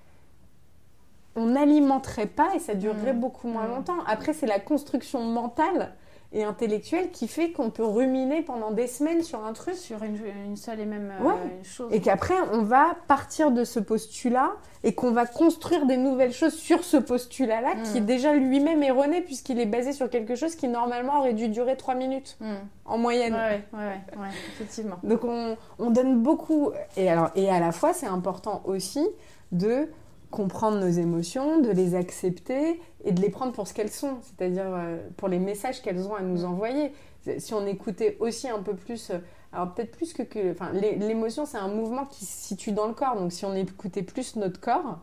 On n'alimenterait pas et ça durerait beaucoup moins longtemps. Après, c'est la construction mentale et intellectuelle qui fait qu'on peut ruminer pendant des semaines sur un truc. Sur une seule et même chose. Et qu'après, on va partir de ce postulat et qu'on va construire des nouvelles choses sur ce postulat-là qui est déjà lui-même erroné puisqu'il est basé sur quelque chose qui normalement aurait dû durer 3 minutes en moyenne. Ouais, effectivement. Donc, on donne beaucoup. Et à la fois, c'est important aussi de comprendre nos émotions, de les accepter et de les prendre pour ce qu'elles sont, c'est-à-dire pour les messages qu'elles ont à nous envoyer. Si on écoutait aussi un peu plus, alors peut-être plus que enfin, l'émotion, c'est un mouvement qui se situe dans le corps, donc si on écoutait plus notre corps,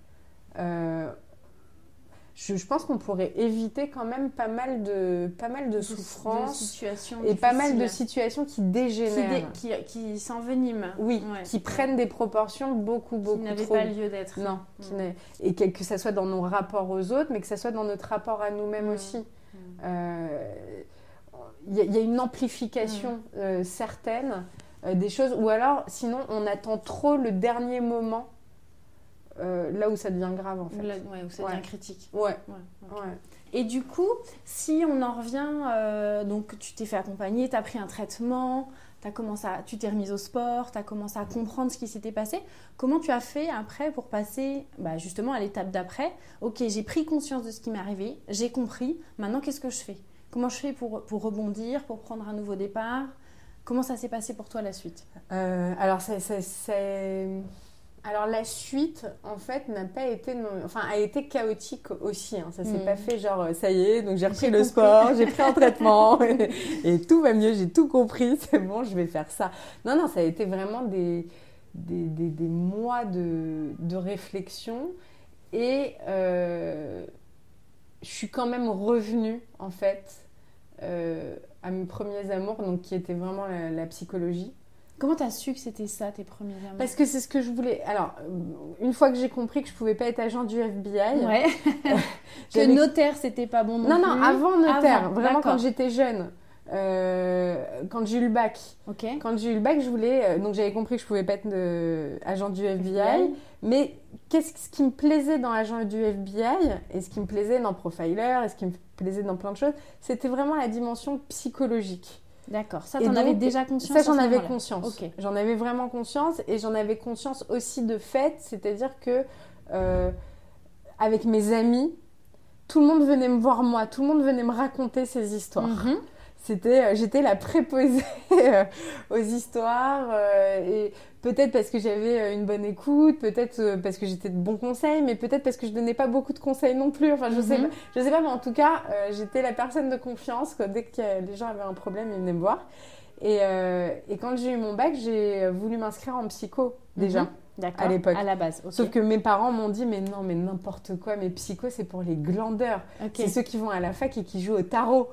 je pense qu'on pourrait éviter quand même pas mal de souffrances et pas mal de situations qui dégénèrent. Qui s'enveniment. Oui, qui prennent des proportions beaucoup qui n'avaient trop... pas lieu d'être. Non, et que ça soit dans nos rapports aux autres, mais que ça soit dans notre rapport à nous-mêmes aussi. Il y a une amplification certaine des choses, ou alors, sinon, on attend trop le dernier moment là où ça devient grave, en fait. Où ça devient critique. Ouais. Et du coup, si on en revient, donc tu t'es fait accompagner, tu as pris un traitement, tu t'es remise au sport, tu as commencé à comprendre ce qui s'était passé. Comment tu as fait après pour passer justement à l'étape d'après? Ok, j'ai pris conscience de ce qui m'est arrivé, j'ai compris, maintenant qu'est-ce que je fais? Comment je fais pour rebondir, pour prendre un nouveau départ? Comment ça s'est passé pour toi la suite? Alors la suite, en fait, n'a pas été... a été chaotique aussi. Hein. Ça s'est pas fait genre, ça y est, donc j'ai repris le sport, j'ai pris un traitement et tout va mieux, j'ai tout compris, c'est bon, je vais faire ça. Non, ça a été vraiment des mois de réflexion et je suis quand même revenue, en fait, à mes premiers amours, donc qui étaient vraiment la psychologie. Comment tu as su que c'était ça, tes premiers amours? Parce que c'est ce que je voulais. Alors, une fois que j'ai compris que je ne pouvais pas être agent du FBI... que notaire, c'était pas bon non plus. Non, avant notaire. Vraiment, d'accord. quand j'étais jeune. quand j'ai eu le bac. Okay. Quand j'ai eu le bac, je voulais... donc j'avais compris que je pouvais pas être agent du FBI. Mais ce qui me plaisait dans l'agent du FBI, et ce qui me plaisait dans Profiler, et ce qui me plaisait dans plein de choses, c'était vraiment la dimension psychologique. D'accord. Ça, t'en avais déjà conscience? Ça, j'en avais conscience. Okay. J'en avais vraiment conscience. Et j'en avais conscience aussi de fait. C'est-à-dire que avec mes amis, tout le monde venait me voir moi. Tout le monde venait me raconter ses histoires. J'étais la préposée aux histoires. Et peut-être parce que j'avais une bonne écoute, peut-être parce que j'étais de bons conseils, mais peut-être parce que je donnais pas beaucoup de conseils non plus. Enfin, je sais pas, mais en tout cas, j'étais la personne de confiance. Quoi. Dès que les gens avaient un problème, ils venaient me voir. Et quand j'ai eu mon bac, j'ai voulu m'inscrire en psycho déjà. D'accord. À l'époque. À la base. Okay. Sauf que mes parents m'ont dit mais non, mais n'importe quoi, mais psycho c'est pour les glandeurs. Okay. C'est ceux qui vont à la fac et qui jouent au tarot.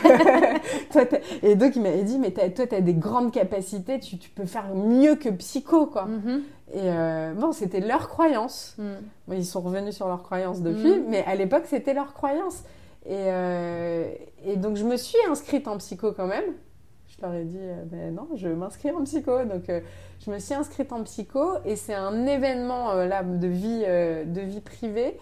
Et donc ils m'avaient dit mais toi t'as des grandes capacités, tu peux faire mieux que psycho quoi. Et bon, c'était leur croyance. Bon, ils sont revenus sur leur croyance depuis, mais à l'époque c'était leur croyance. Et donc je me suis inscrite en psycho quand même. Je leur ai dit, non, je vais m'inscrire en psycho. Donc, je me suis inscrite en psycho et c'est un événement là, de vie privée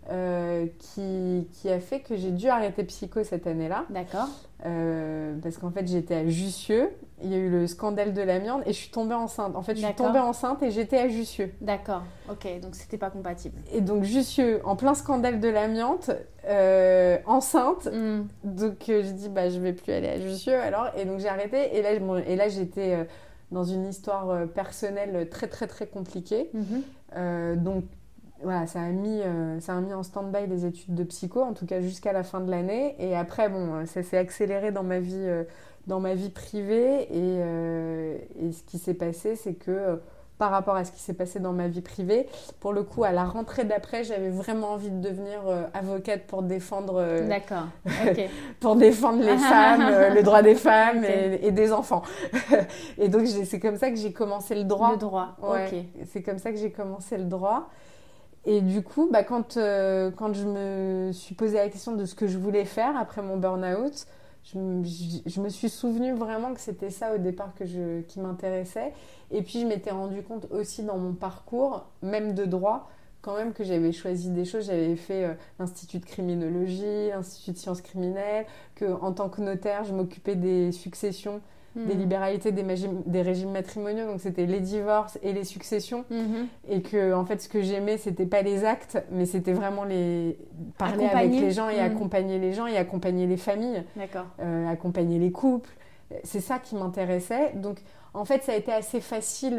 qui a fait que j'ai dû arrêter psycho cette année-là. D'accord. Parce qu'en fait, j'étais à Jussieu. Il y a eu le scandale de l'amiante et je suis tombée enceinte. En fait, je suis tombée enceinte et j'étais à Jussieu. D'accord. Ok, donc c'était pas compatible. Et donc, Jussieu, en plein scandale de l'amiante, enceinte. Donc, j'ai dit, je vais plus aller à Jussieu alors. Et donc, j'ai arrêté. Et là j'étais dans une histoire personnelle très, très, très compliquée. Donc, voilà, ça a mis en stand-by les études de psycho, en tout cas jusqu'à la fin de l'année. Et après, bon, ça s'est accéléré dans ma vie privée. Et ce qui s'est passé, c'est que par rapport à ce qui s'est passé dans ma vie privée, pour le coup, à la rentrée d'après, j'avais vraiment envie de devenir avocate pour défendre, D'accord. Okay. pour défendre les femmes, le droit des femmes et des enfants. Et donc, c'est comme ça que j'ai commencé le droit. Le droit, ok. C'est comme ça que j'ai commencé le droit. Et du coup, quand je me suis posé la question de ce que je voulais faire après mon burn-out, je me suis souvenue vraiment que c'était ça au départ qui m'intéressait. Et puis, je m'étais rendu compte aussi dans mon parcours, même de droit, quand même que j'avais choisi des choses. J'avais fait l'Institut de criminologie, l'Institut de sciences criminelles, qu'en tant que notaire, je m'occupais des successions, des libéralités des régimes matrimoniaux, donc c'était les divorces et les successions, et que en fait ce que j'aimais c'était pas les actes, mais c'était vraiment parler avec les gens et accompagner les gens et accompagner les familles, accompagner les couples, c'est ça qui m'intéressait. Donc en fait ça a été assez facile,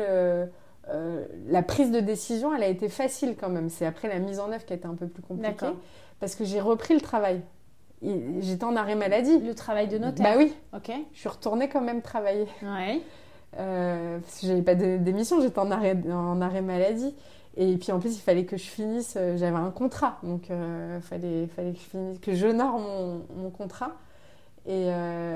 la prise de décision elle a été facile quand même, c'est après la mise en œuvre qui a été un peu plus compliquée, parce que j'ai repris le travail. J'étais en arrêt maladie. Le travail de notaire? Bah oui. Ok. Je suis retournée quand même travailler. Ouais. Parce que j'avais pas d'émission, j'étais en arrêt maladie. Et puis en plus, il fallait que je finisse, j'avais un contrat. Donc il fallait que je finisse, que j'honore mon contrat. Et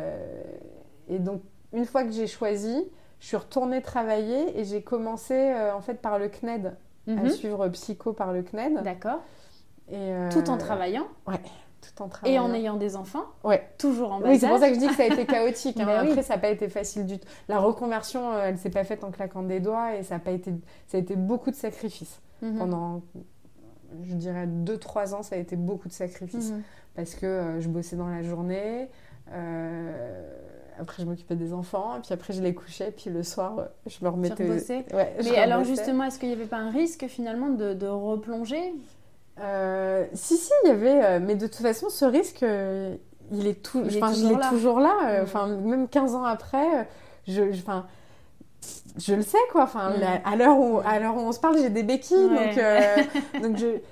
donc, une fois que j'ai choisi, je suis retournée travailler et j'ai commencé en fait par le CNED, à suivre psycho par le CNED. D'accord. Et tout en travaillant? Ouais. Tout en travaillant. Et en ayant des enfants? Ouais. Toujours en bas âge? Oui, c'est pour ça que je dis que ça a été chaotique. Après, oui. ça n'a pas été facile du tout. La reconversion, elle ne s'est pas faite en claquant des doigts et ça a été beaucoup de sacrifices. Pendant, je dirais, 2-3 ans, ça a été beaucoup de sacrifices. Parce que je bossais dans la journée, après je m'occupais des enfants, et puis après je les couchais, puis le soir, je me remettais... Tu rebossais? Ouais, mais alors justement, est-ce qu'il n'y avait pas un risque finalement de replonger? Si, il y avait, mais de toute façon, ce risque, il est toujours là. Même 15 ans après, je le sais, quoi. À l'heure où on se parle, j'ai des béquilles, donc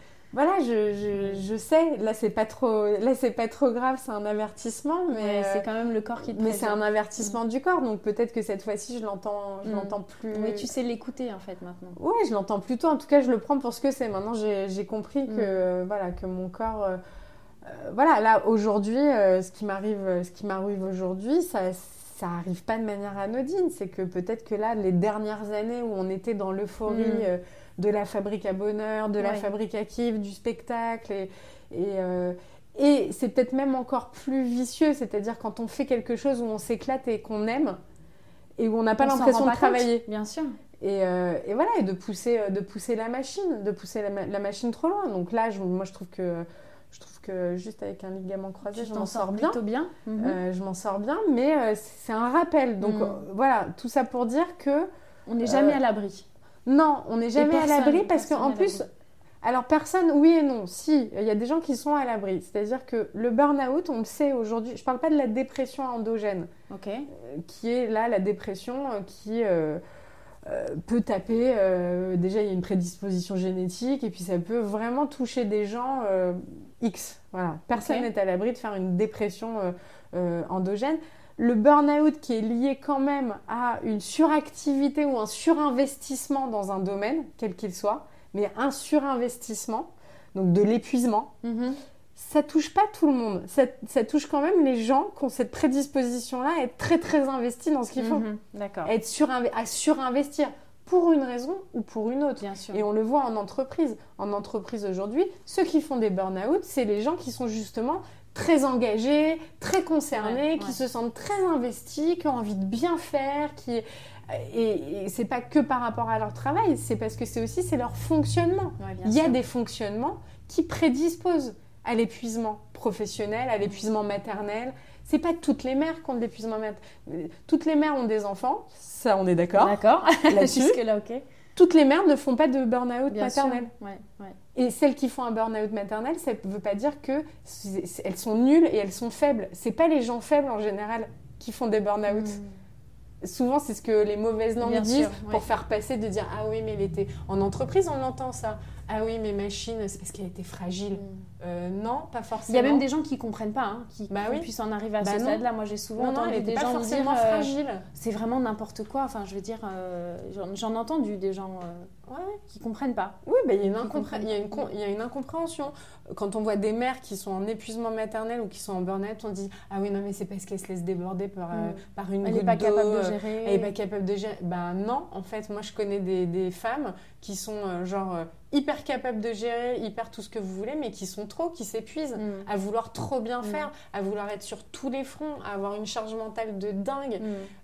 je sais. Là, c'est pas trop grave, c'est un avertissement, mais c'est quand même le corps qui te prévient. Mais c'est un avertissement du corps, donc peut-être que cette fois-ci, je l'entends plus. Mais tu sais l'écouter en fait maintenant. Ouais, je l'entends plus tôt. En tout cas, je le prends pour ce que c'est. Maintenant, j'ai compris que que mon corps. Là aujourd'hui, ce qui m'arrive aujourd'hui, ça arrive pas de manière anodine. C'est que peut-être que là, les dernières années où on était dans l'euphorie de la fabrique à bonheur, de la fabrique à kiff, du spectacle, Et c'est peut-être même encore plus vicieux, c'est-à-dire quand on fait quelque chose où on s'éclate et qu'on aime, et où on n'a pas l'impression de travailler. Bien sûr. Et voilà, et de pousser la machine trop loin. Donc là, moi, je trouve que juste avec un ligament croisé, je m'en sors bien. Plutôt bien. Je m'en sors bien, mais c'est un rappel. Donc voilà, tout ça pour dire que... On n'est jamais à l'abri. Non, on n'est jamais à l'abri parce qu'en plus... Alors, personne, oui et non. Si, il y a des gens qui sont à l'abri. C'est-à-dire que le burn-out, on le sait aujourd'hui, je ne parle pas de la dépression endogène, qui est là la dépression qui peut taper. Déjà, il y a une prédisposition génétique et puis ça peut vraiment toucher des gens X. Voilà. Personne n'est à l'abri de faire une dépression endogène. Le burn-out qui est lié quand même à une suractivité ou un surinvestissement dans un domaine, quel qu'il soit, mais un surinvestissement, donc de l'épuisement, ça touche pas tout le monde. Ça touche quand même les gens qui ont cette prédisposition-là à être très très investis dans ce qu'ils font. D'accord. À surinvestir pour une raison ou pour une autre. Bien sûr. Et on le voit en entreprise. En entreprise aujourd'hui, ceux qui font des burn-out, c'est les gens qui sont justement très engagés, très concernés, qui se sentent très investis, qui ont envie de bien faire, Et c'est pas que par rapport à leur travail, c'est parce que c'est leur fonctionnement. Il y a des fonctionnements qui prédisposent à l'épuisement professionnel, à l'épuisement maternel. C'est pas toutes les mères qui ont de l'épuisement maternel. Toutes les mères ont des enfants, ça on est d'accord. D'accord, jusque-là, ok. Toutes les mères ne font pas de burn-out maternel. Ouais. Et celles qui font un burn-out maternel, ça ne veut pas dire qu'elles sont nulles et elles sont faibles. C'est pas les gens faibles en général qui font des burn-out. Souvent, c'est ce que les mauvaises langues disent pour faire passer, de dire « Ah oui, mais elle était... » En entreprise, on entend ça. « Ah oui, mais machine, c'est parce qu'elle était fragile. Non, pas forcément. Il y a même des gens qui ne comprennent pas, qui puissent en arriver à ce stade-là. Moi, j'ai souvent entendu des gens me dire fragile. C'est vraiment n'importe quoi. Enfin, je veux dire, j'en ai entendu des gens qui ne comprennent pas. Oui, il y a une incompréhension. Quand on voit des mères qui sont en épuisement maternel ou qui sont en burn-out, on dit « Ah oui, non, mais c'est parce qu'elle se laisse déborder par une goutte d'eau. Elle n'est pas capable de gérer. Elle n'est pas capable de gérer. » Ben non, en fait, moi, je connais des femmes qui sont hyper capables de gérer, hyper tout ce que vous voulez, mais qui s'épuisent à vouloir trop bien faire, à vouloir être sur tous les fronts, à avoir une charge mentale de dingue.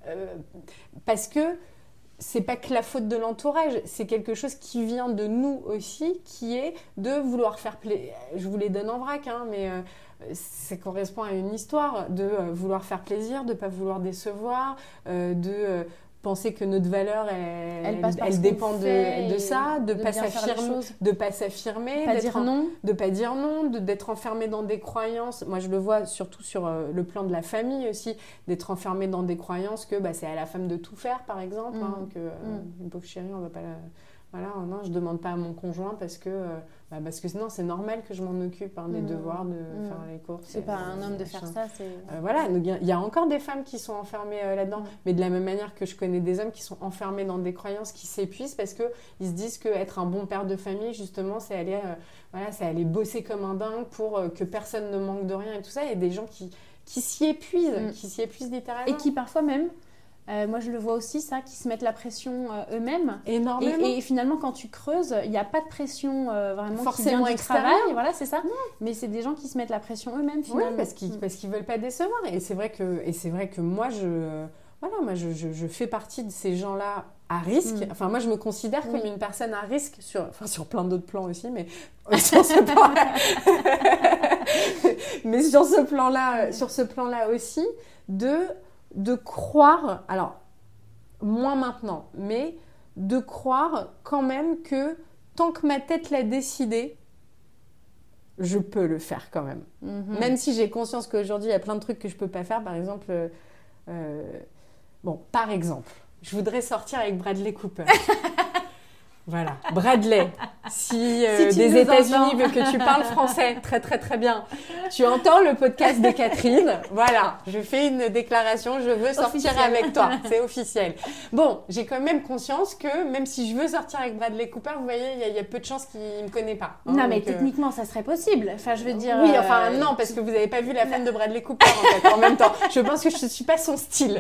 Parce que c'est pas que la faute de l'entourage, c'est quelque chose qui vient de nous aussi, qui est de vouloir faire plaisir. Je vous les donne en vrac, mais ça correspond à une histoire de vouloir faire plaisir, de pas vouloir décevoir, de penser que notre valeur, elle dépend de ça, de pas s'affirmer, de pas dire non, d'être enfermé dans des croyances. Moi, je le vois surtout sur le plan de la famille aussi, d'être enfermé dans des croyances que c'est à la femme de tout faire, par exemple, que une pauvre chérie, on va pas la... Voilà, non, je demande pas à mon conjoint parce que sinon c'est normal que je m'en occupe des devoirs, de faire les courses. C'est pas un homme de faire ça, c'est... Voilà, il y a encore des femmes qui sont enfermées là-dedans, mais de la même manière que je connais des hommes qui sont enfermés dans des croyances qui s'épuisent parce qu'ils se disent qu'être un bon père de famille, justement, c'est aller bosser comme un dingue pour que personne ne manque de rien et tout ça. Il y a des gens qui s'y épuisent littéralement. Et qui parfois même... moi, je le vois aussi, ça, qui se mettent la pression eux-mêmes. Énormément. Et finalement, quand tu creuses, il n'y a pas de pression vraiment forcément qui vient du extérieure. travail. Voilà, c'est ça. Non. Mais c'est des gens qui se mettent la pression eux-mêmes, finalement. Oui, parce qu'ils ne veulent pas décevoir. Et c'est vrai que moi, je fais partie de ces gens-là à risque. Enfin, moi, je me considère comme une personne à risque sur plein d'autres plans aussi, mais sur ce plan-là. Mais sur ce plan-là aussi, de croire, alors moins maintenant, mais de croire quand même que tant que ma tête l'a décidé, je peux le faire quand même. Même si j'ai conscience qu'aujourd'hui, il y a plein de trucs que je peux pas faire. Par exemple, je voudrais sortir avec Bradley Cooper. Voilà, Bradley. Si des États-Unis veut que tu parles français, très très très bien. Tu entends le podcast de Catherine. Voilà, je fais une déclaration, je veux sortir avec toi. C'est officiel. Bon, j'ai quand même conscience que même si je veux sortir avec Bradley Cooper, vous voyez, il y a peu de chances qu'il me connaît pas. Non, mais techniquement, ça serait possible. Enfin, je veux dire. Oui, non, parce que vous n'avez pas vu la femme de Bradley Cooper en même temps. Je pense que je ne suis pas son style.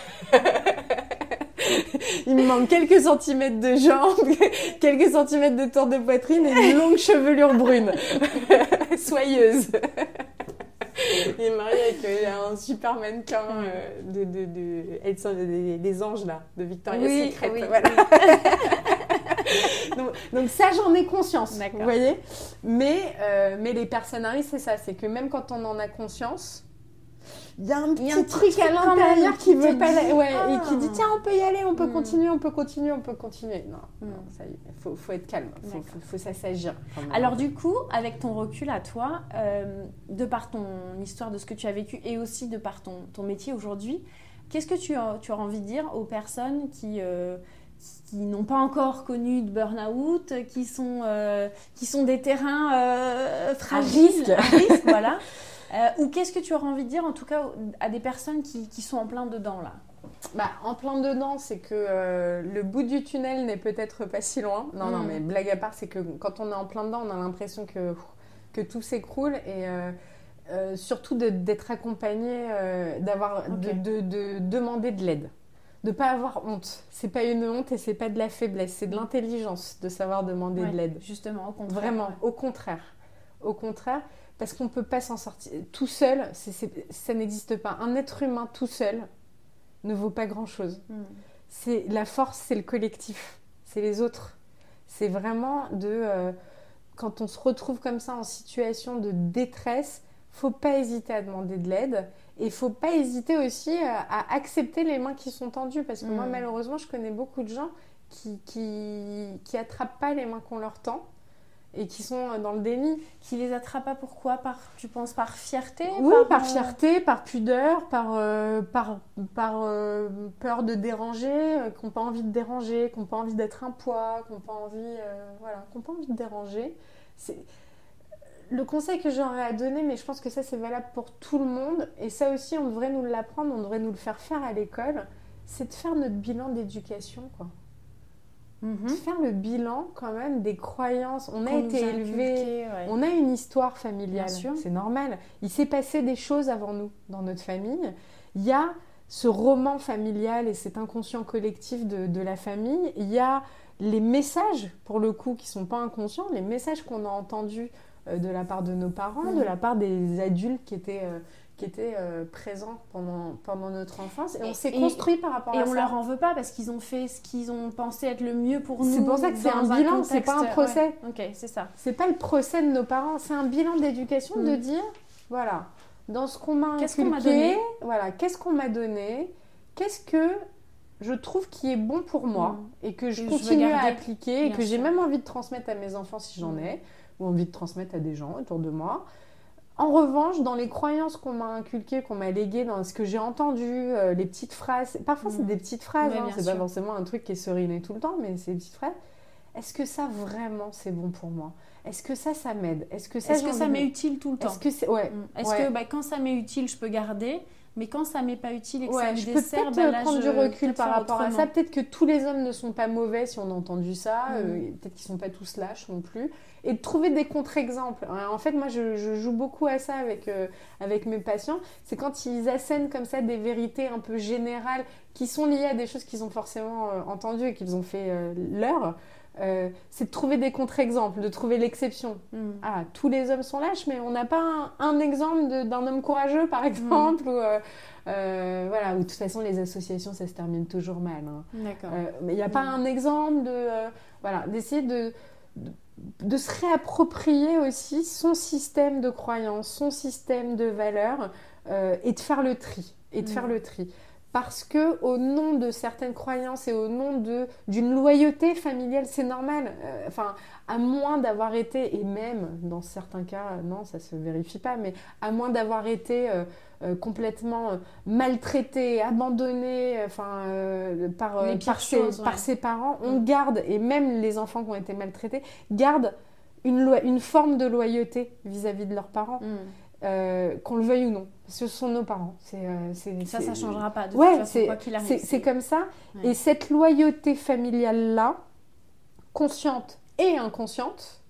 Il me manque quelques centimètres de jambes, quelques centimètres de tour de poitrine et une longue chevelure brune. Soyeuse. Il est marié avec un super mannequin des anges, là, de Victoria's Secret. Oui, voilà. donc ça, j'en ai conscience, vous voyez. Mais les personnes à risque, c'est ça. C'est que même quand on en a conscience, il y a un petit truc à l'intérieur qui veut pas et qui dit tiens, on peut y aller, on peut continuer. Non, ça y est, faut être calme, faut s'assagir. Alors du coup, avec ton recul à toi, de par ton histoire, de ce que tu as vécu et aussi de par ton métier aujourd'hui, qu'est-ce que tu auras envie de dire aux personnes qui n'ont pas encore connu de burn-out, qui sont des terrains fragiles, à risque, voilà. Ou qu'est-ce que tu auras envie de dire, en tout cas, à des personnes qui sont en plein dedans, là? En plein dedans, c'est que le bout du tunnel n'est peut-être pas si loin. Non, mais blague à part, c'est que quand on est en plein dedans, on a l'impression que tout s'écroule et surtout d'être accompagné, de demander de l'aide. De ne pas avoir honte. C'est pas une honte et c'est pas de la faiblesse, c'est de l'intelligence de savoir demander de l'aide. Justement, au contraire. Vraiment, au contraire. Parce qu'on ne peut pas s'en sortir. Tout seul, ça n'existe pas. Un être humain tout seul ne vaut pas grand-chose. La force, c'est le collectif. C'est les autres. C'est vraiment quand on se retrouve comme ça en situation de détresse, il ne faut pas hésiter à demander de l'aide. Et il ne faut pas hésiter aussi à accepter les mains qui sont tendues. Parce que moi, malheureusement, je connais beaucoup de gens qui attrapent pas les mains qu'on leur tend. Et qui sont dans le déni. Qui les attrapent pas, pourquoi? Tu penses par fierté? Oui, par fierté, par pudeur, par peur de déranger, qui n'ont pas envie de déranger, qui n'ont pas envie d'être un poids, qui n'ont pas envie de déranger. Le conseil que j'aurais à donner, mais je pense que ça c'est valable pour tout le monde, et ça aussi on devrait nous l'apprendre, on devrait nous le faire à l'école, c'est de faire notre bilan d'éducation, quoi. Faire le bilan quand même des croyances. On a été élevés, on a une histoire familiale, c'est normal. Il s'est passé des choses avant nous dans notre famille. Il y a ce roman familial et cet inconscient collectif de la famille. Il y a les messages, pour le coup, qui ne sont pas inconscients, les messages qu'on a entendus de la part de nos parents, de la part des adultes qui étaient présents pendant notre enfance, et on s'est construit par rapport à ça. Et on leur en veut pas parce qu'ils ont fait ce qu'ils ont pensé être le mieux pour nous. C'est pour ça que c'est un bilan, c'est pas un procès. Ok, c'est ça. C'est pas le procès de nos parents, c'est un bilan d'éducation de dire, voilà, dans ce qu'on m'a inculqué, qu'est-ce qu'on m'a donné, qu'est-ce que je trouve qui est bon pour moi et que je continue à appliquer et que j'ai même envie de transmettre à mes enfants si j'en ai, ou envie de transmettre à des gens autour de moi. En revanche, dans les croyances qu'on m'a inculquées, qu'on m'a léguées, dans ce que j'ai entendu, les petites phrases, parfois c'est des petites phrases, c'est pas forcément un truc qui est seriné tout le temps, mais c'est des petites phrases. Est-ce que ça vraiment c'est bon pour moi? Est-ce que ça m'aide? Est-ce que ça m'est utile tout le temps? Est-ce que quand ça m'est utile, je peux garder? Mais quand ça m'est pas utile et que ça me je dessert, peux peut-être prendre du recul par rapport à ça. Peut-être que tous les hommes ne sont pas mauvais si on a entendu ça. Peut-être qu'ils sont pas tous lâches non plus. Et de trouver des contre-exemples. En fait, moi, je joue beaucoup à ça avec mes patients. C'est quand ils assènent comme ça des vérités un peu générales qui sont liées à des choses qu'ils ont forcément entendues et qu'ils ont fait leur. C'est de trouver des contre-exemples, de trouver l'exception. Ah, tous les hommes sont lâches, mais on n'a pas un exemple d'un homme courageux, par exemple, ou de toute façon, les associations, ça se termine toujours mal. D'accord. Mais il n'y a pas un exemple d'essayer de se réapproprier aussi son système de croyances, son système de valeurs, et de faire le tri. Parce que au nom de certaines croyances et au nom d'une loyauté familiale, c'est normal. À moins d'avoir été, et même dans certains cas, non, ça se vérifie pas, mais à moins d'avoir été complètement maltraité, abandonné, par ses parents, on garde, et même les enfants qui ont été maltraités, gardent une forme de loyauté vis-à-vis de leurs parents. Qu'on le veuille ou non, parce que ce sont nos parents. Ça changera pas de toute façon, quoi qu'il arrive. C'est comme ça. Ouais. Et cette loyauté familiale-là, consciente et inconsciente,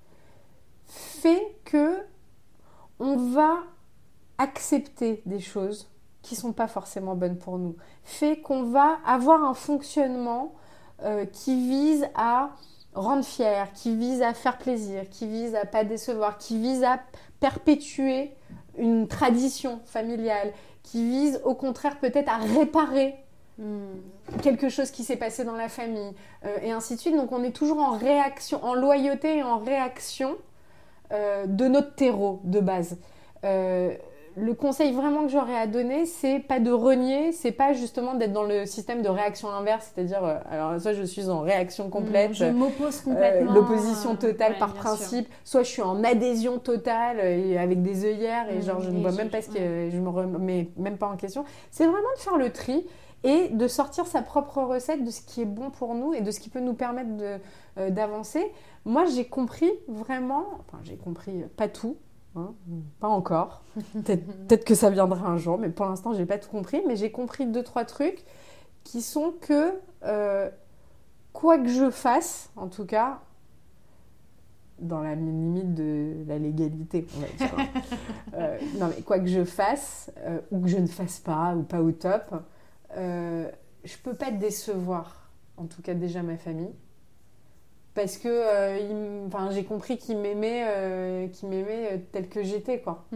fait que on va accepter des choses qui sont pas forcément bonnes pour nous. Fait qu'on va avoir un fonctionnement qui vise à rendre fier, qui vise à faire plaisir, qui vise à pas décevoir, qui vise à perpétuer une tradition familiale, qui vise au contraire peut-être à réparer quelque chose qui s'est passé dans la famille, et ainsi de suite. Donc on est toujours en réaction, en loyauté et en réaction de notre terreau de base. Le conseil vraiment que j'aurais à donner, c'est pas de renier, c'est pas justement d'être dans le système de réaction inverse, c'est-à-dire, alors soit je suis en réaction complète, je m'oppose complètement, l'opposition totale par principe, soit je suis en adhésion totale et avec des œillères et genre je ne vois même pas ce que je me remets même pas en question. C'est vraiment de faire le tri et de sortir sa propre recette de ce qui est bon pour nous et de ce qui peut nous permettre d'avancer. Moi, j'ai compris vraiment, enfin j'ai compris pas tout. Pas encore. Peut-être que ça viendra un jour, mais pour l'instant, j'ai pas tout compris. Mais j'ai compris 2-3 trucs qui sont que quoi que je fasse, en tout cas, dans la limite de la légalité, on va dire. Non, mais quoi que je fasse, ou que je ne fasse pas, ou pas au top, je peux pas décevoir, en tout cas déjà ma famille. Parce que j'ai compris qu'il m'aimait tel que j'étais, quoi.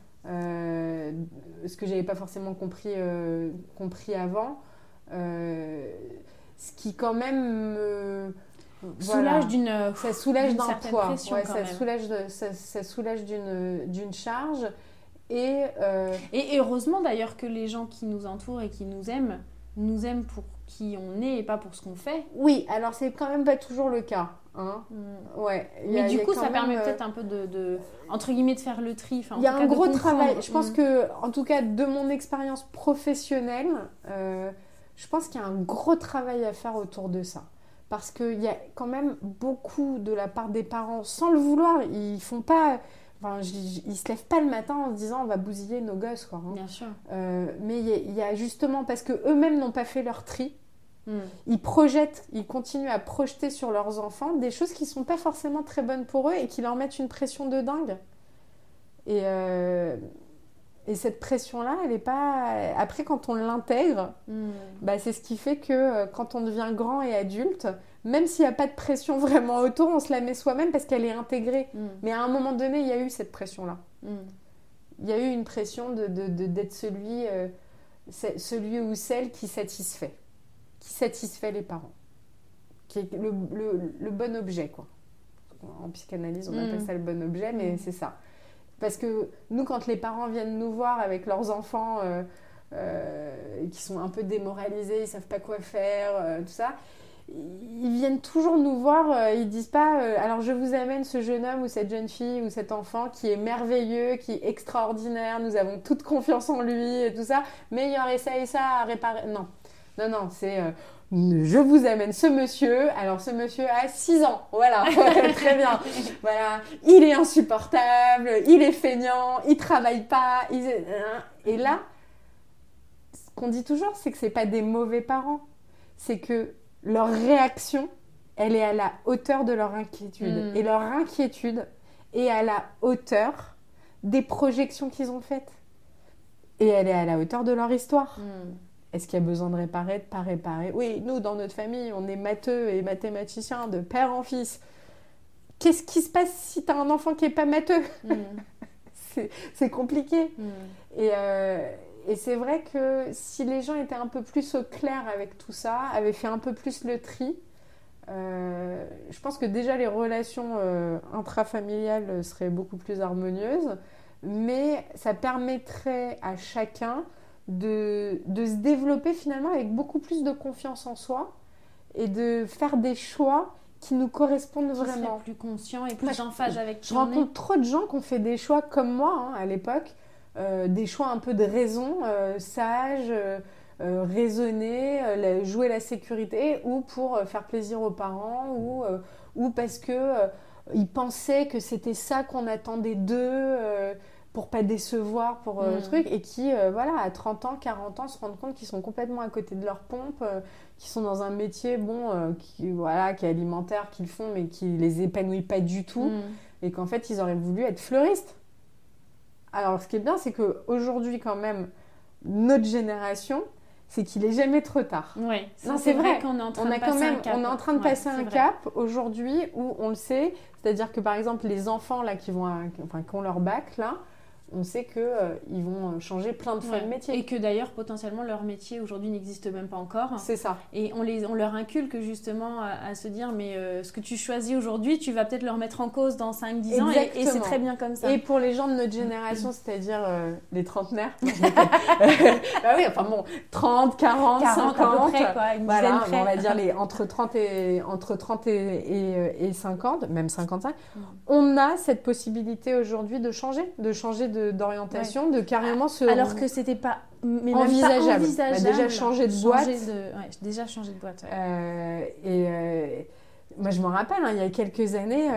Ce que j'avais pas forcément compris avant. Ce qui quand même soulage ça soulage d'un poids. Pression, ça soulage d'une charge. Et heureusement d'ailleurs que les gens qui nous entourent et qui nous aiment pour qui on est et pas pour ce qu'on fait. Oui, alors c'est quand même pas toujours le cas. Ouais. Mais du coup, ça permet peut-être un peu de entre guillemets de faire le tri. Il y a un gros travail. Je pense que, en tout cas, de mon expérience professionnelle, je pense qu'il y a un gros travail à faire autour de ça. Parce qu'il y a quand même beaucoup de la part des parents, sans le vouloir, ils font pas... Enfin, ils se lèvent pas le matin en se disant on va bousiller nos gosses, quoi. Bien sûr. Mais il y a justement, parce qu'eux-mêmes n'ont pas fait leur tri, ils continuent à projeter sur leurs enfants des choses qui sont pas forcément très bonnes pour eux et qui leur mettent une pression de dingue. Et cette pression-là, elle est pas... Après, quand on l'intègre, c'est ce qui fait que quand on devient grand et adulte, même s'il n'y a pas de pression vraiment autour, on se la met soi-même parce qu'elle est intégrée. Mais à un moment donné, il y a eu cette pression-là. Il y a eu une pression d'être celui ou celle qui satisfait les parents. Qui est le bon objet, quoi. En psychanalyse, on appelle ça le bon objet, mais c'est ça. Parce que nous, quand les parents viennent nous voir avec leurs enfants qui sont un peu démoralisés, ils ne savent pas quoi faire, tout ça, ils viennent toujours nous voir, ils disent pas alors je vous amène ce jeune homme ou cette jeune fille ou cet enfant qui est merveilleux, qui est extraordinaire, nous avons toute confiance en lui et tout ça, mais il y aurait ça et ça à réparer. Non, c'est je vous amène ce monsieur. Alors ce monsieur a 6 ans, voilà. Très bien, voilà. Il est insupportable, il est feignant, il travaille pas, et là, ce qu'on dit toujours, c'est que c'est pas des mauvais parents, c'est que leur réaction, elle est à la hauteur de leur inquiétude. Et leur inquiétude est à la hauteur des projections qu'ils ont faites. Et elle est à la hauteur de leur histoire. Est-ce qu'il y a besoin de réparer, de pas réparer ? Oui, nous, dans notre famille, on est matheux et mathématiciens de père en fils. Qu'est-ce qui se passe si tu as un enfant qui n'est pas matheux ? C'est compliqué. Et c'est vrai que si les gens étaient un peu plus au clair avec tout ça, avaient fait un peu plus le tri, je pense que déjà les relations intrafamiliales seraient beaucoup plus harmonieuses, mais ça permettrait à chacun de se développer finalement avec beaucoup plus de confiance en soi et de faire des choix qui nous correspondent vraiment. Plus conscient et plus en phase avec qui je rencontre trop de gens qui ont fait des choix comme moi à l'époque, des choix un peu de raison, sages, raisonnés, jouer la sécurité ou pour faire plaisir aux parents ou parce que ils pensaient que c'était ça qu'on attendait d'eux pour pas décevoir, pour le truc, et qui, à 30 ans, 40 ans, se rendent compte qu'ils sont complètement à côté de leur pompe, qu'ils sont dans un métier, qui est alimentaire, qu'ils font, mais qui les épanouit pas du tout, et qu'en fait, ils auraient voulu être fleuristes. Alors, ce qui est bien, c'est qu'aujourd'hui, quand même, notre génération, c'est qu'il est jamais trop tard. Oui, c'est vrai qu'on est en train de passer un cap. On est en train de passer un cap aujourd'hui où on le sait, c'est-à-dire que, par exemple, les enfants là, qui ont leur bac, là, on sait qu'ils vont changer plein de fois de métier. Et que d'ailleurs, potentiellement, leur métier aujourd'hui n'existe même pas encore. C'est ça. Et on leur inculque justement à se dire, mais ce que tu choisis aujourd'hui, tu vas peut-être le remettre en cause dans 5-10 ans. Et c'est très bien comme ça. Et pour les gens de notre génération, c'est-à-dire les trentenaires, bah oui, enfin bon, 30, 40, 50, à peu près, quoi, une dizaine près. On va dire entre 30 et 50, même 55, on a cette possibilité aujourd'hui de changer d'orientation, de carrément se... Alors que c'était pas envisageable. Déjà changer de boîte. Déjà changer de boîte. Moi, je me rappelle, il y a quelques années,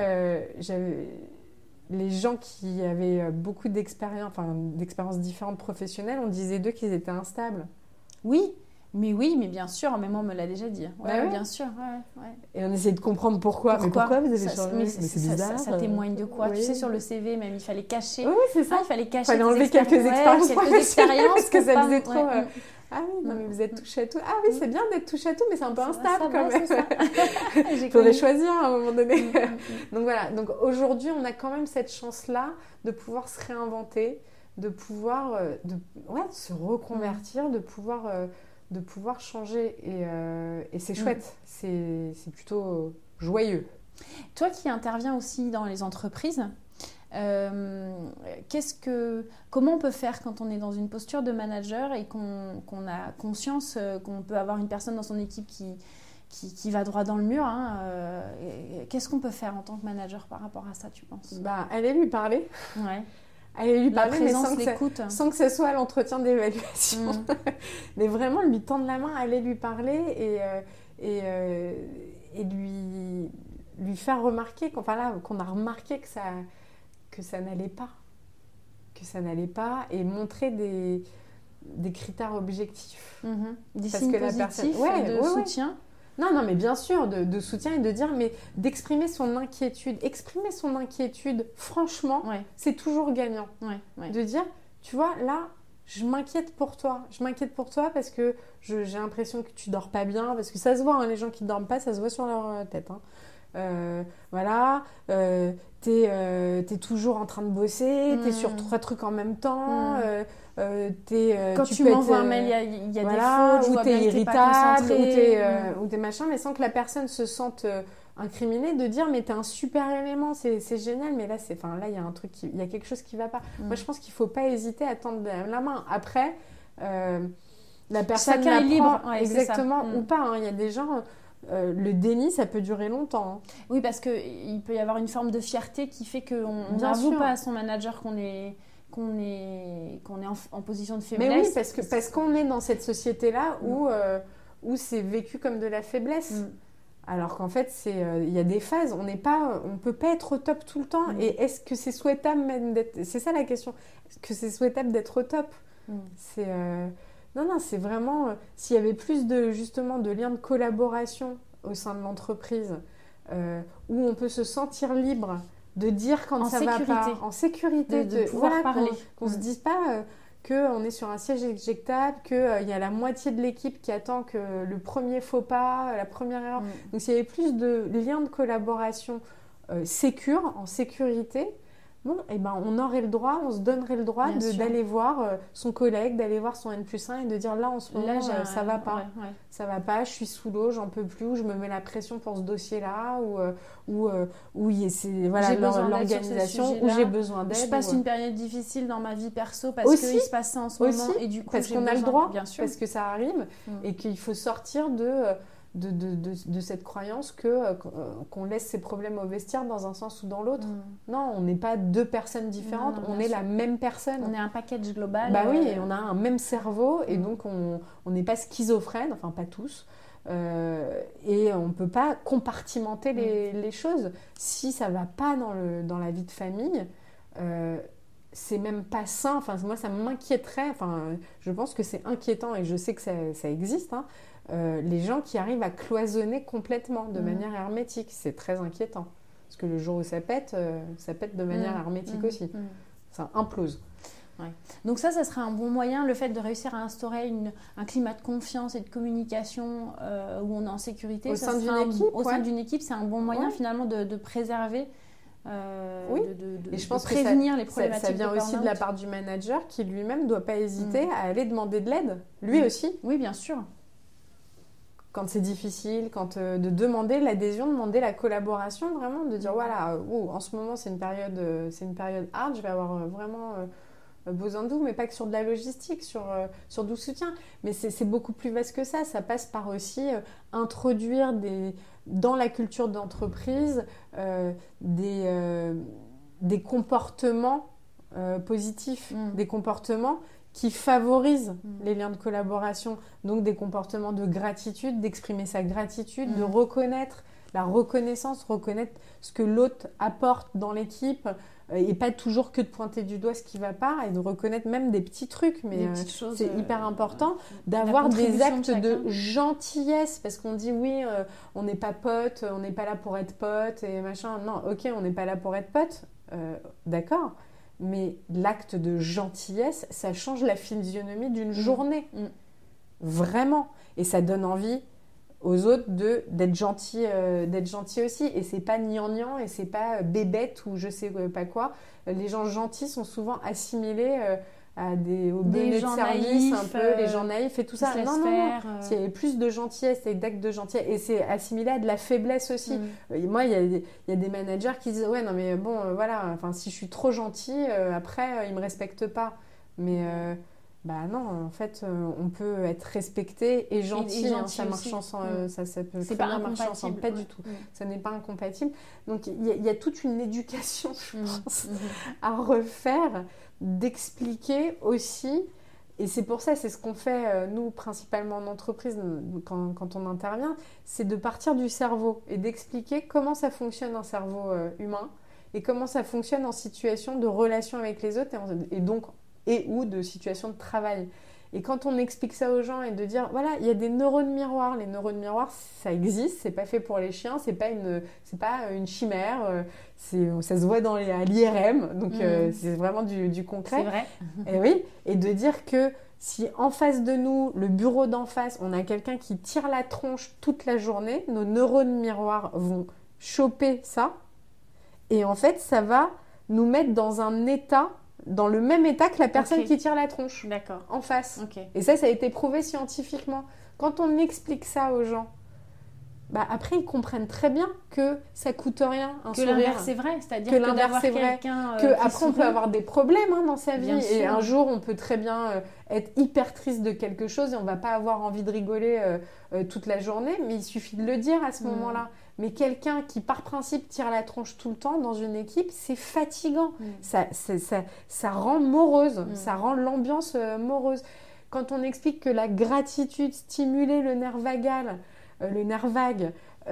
les gens qui avaient beaucoup d'expériences différentes professionnelles, on disait d'eux qu'ils étaient instables. Oui, mais bien sûr, même on me l'a déjà dit. Bien sûr. Et on essayait de comprendre pourquoi. Mais pourquoi vous avez changé? Mais c'est bizarre. Ça témoigne de quoi? Tu sais, sur le CV, même, il fallait cacher. Oui, c'est ça. Il fallait cacher. Il fallait enlever quelques expériences parce que ça faisait trop... Ah oui, non, mais vous êtes touche à tout. Ah oui, c'est bien d'être touche à tout, mais c'est un peu instable quand même. Il faudrait choisir à un moment donné. Donc voilà, donc aujourd'hui, on a quand même cette chance-là de pouvoir se réinventer, de pouvoir se reconvertir, de pouvoir changer. Et c'est chouette, c'est plutôt joyeux. Toi qui interviens aussi dans les entreprises, comment on peut faire quand on est dans une posture de manager et qu'on a conscience qu'on peut avoir une personne dans son équipe qui va droit dans le mur, qu'est-ce qu'on peut faire en tant que manager par rapport à ça, tu penses? Allez lui parler. Ouais. Allez lui parler, mais l'écoute. sans que ce soit l'entretien d'évaluation. Mais vraiment lui tendre la main, aller lui parler et lui faire remarquer qu'on a remarqué que ça n'allait pas, et montrer des critères objectifs. Des signes positifs de soutien. Non, mais bien sûr, de soutien, et de dire, mais d'exprimer son inquiétude. Exprimer son inquiétude, franchement, c'est toujours gagnant. De dire, tu vois, là, je m'inquiète pour toi. Je m'inquiète pour toi parce que j'ai l'impression que tu dors pas bien, parce que ça se voit, les gens qui ne dorment pas, ça se voit sur leur tête. T'es toujours en train de bosser, t'es sur 3 trucs en même temps, quand tu m'envoies un mail, il y a des fautes, ou t'es irritable, ou t'es machin, mais sans que la personne se sente incriminée, de dire mais t'es un super élément, c'est génial, mais là il y a un truc, il y a quelque chose qui va pas. Moi je pense qu'il faut pas hésiter à tendre la main. Après, la personne chacun est libre, exactement, ou pas. Il y a des gens... le déni, ça peut durer longtemps. Oui, parce qu'il peut y avoir une forme de fierté qui fait qu'on n'avoue pas à son manager qu'on est en position de faiblesse. Mais oui, parce qu'on est dans cette société-là où c'est vécu comme de la faiblesse. Alors qu'en fait, il y a des phases. On peut pas être au top tout le temps. Et est-ce que c'est souhaitable même d'être... C'est ça la question. Est-ce que c'est souhaitable d'être au top? Non, c'est vraiment... s'il y avait plus de liens de collaboration au sein de l'entreprise, où on peut se sentir libre de dire quand ça va pas, en sécurité, de pouvoir parler. Qu'on se dise pas qu'on est sur un siège éjectable, qu'il y a la moitié de l'équipe qui attend que le premier faux pas, la première erreur. Donc s'il y avait plus de liens de collaboration en sécurité, on aurait le droit, on se donnerait le droit d'aller voir son collègue, d'aller voir son N+1 et de dire là en ce moment ça va pas, ça va pas, je suis sous l'eau, j'en peux plus, ou je me mets la pression pour ce dossier-là, ou c'est l'organisation, où j'ai besoin d'aide. Je passe une période difficile dans ma vie perso parce qu'il se passe ça en ce moment et du coup parce qu'on a le droit, bien sûr. parce que ça arrive et qu'il faut sortir de cette croyance qu'on laisse ses problèmes au vestiaire dans un sens ou dans l'autre. Non, on n'est pas 2 personnes différentes, on est la même personne. On est un package global. Oui, et on a un même cerveau et donc on n'est pas schizophrène, enfin pas tous. Et on ne peut pas compartimenter les choses. Si ça ne va pas dans la vie de famille, c'est même pas sain. Enfin, moi, ça m'inquiéterait. Enfin, je pense que c'est inquiétant et je sais que ça existe. Les gens qui arrivent à cloisonner complètement de manière hermétique, c'est très inquiétant. Parce que le jour où ça pète de manière hermétique aussi. Ça implose. Ouais. Donc ça serait un bon moyen, le fait de réussir à instaurer un climat de confiance et de communication où on est en sécurité. Au sein d'une équipe, c'est un bon moyen finalement de préserver Et je pense de prévenir les de problématiques. Ça vient aussi de la part du manager qui lui-même ne doit pas hésiter à aller demander de l'aide, lui aussi. Oui, bien sûr. Quand c'est difficile, de demander l'adhésion, demander la collaboration, vraiment, de dire voilà, en ce moment c'est une période hard, je vais avoir vraiment besoin de vous, mais pas que sur de la logistique, sur du soutien. Mais c'est beaucoup plus vaste que ça. Ça passe par aussi introduire dans la culture d'entreprise des comportements positifs, des comportements qui favorisent les liens de collaboration, donc des comportements de gratitude, d'exprimer sa gratitude, de reconnaître la reconnaissance, reconnaître ce que l'autre apporte dans l'équipe et pas toujours que de pointer du doigt ce qui ne va pas et de reconnaître même des petits trucs, mais c'est hyper important d'avoir des actes de gentillesse parce qu'on dit oui, on n'est pas potes, on n'est pas là pour être potes et machin. Non, ok, on n'est pas là pour être potes, d'accord. Mais l'acte de gentillesse, ça change la physionomie d'une journée. Vraiment. Et ça donne envie aux autres d'être gentils aussi. Et c'est pas gnangnan et c'est pas bébête ou je sais pas quoi. Les gens gentils sont souvent assimilés aux bonnets de service, un peu, les gens naïfs et tout ça. Non. Il y a plus de gentillesse et d'actes de gentillesse. Et c'est assimilé à de la faiblesse aussi. Moi, il y a des managers qui disent ouais, non, mais bon, voilà, enfin, si je suis trop gentil, après, ils me respectent pas. Mais non, en fait, on peut être respecté et gentil. Ça marche ensemble. Ça peut c'est très pas bien marcher ensemble. Pas du tout. Ça n'est pas incompatible. Donc, il y a toute une éducation, je pense, à refaire, d'expliquer aussi. Et c'est pour ça, c'est ce qu'on fait, nous, principalement en entreprise, quand on intervient, c'est de partir du cerveau et d'expliquer comment ça fonctionne un cerveau humain et comment ça fonctionne en situation de relation avec les autres ou de situation de travail. Et quand on explique ça aux gens et de dire, voilà, il y a des neurones miroirs. Les neurones miroirs, ça existe, c'est pas fait pour les chiens, c'est pas une chimère, ça se voit à l'IRM, donc c'est vraiment du concret. C'est vrai. Et oui, et de dire que si en face de nous, le bureau d'en face, on a quelqu'un qui tire la tronche toute la journée, nos neurones miroirs vont choper ça, et en fait, ça va nous mettre dans le même état que la personne qui tire la tronche. D'accord. En face. Okay. Et ça a été prouvé scientifiquement. Quand on explique ça aux gens, après ils comprennent très bien que ça coûte rien un sourire. Que l'inverse c'est vrai, c'est-à-dire que d'avoir quelqu'un après on peut avoir des problèmes dans sa vie. Bien et sûr. Un jour on peut très bien être hyper triste de quelque chose et on va pas avoir envie de rigoler toute la journée, mais il suffit de le dire à ce moment-là. Mais quelqu'un qui, par principe, tire la tronche tout le temps dans une équipe, c'est fatigant. Ça rend morose. Ça rend l'ambiance morose. Quand on explique que la gratitude, stimuler le nerf vagal, le nerf vague,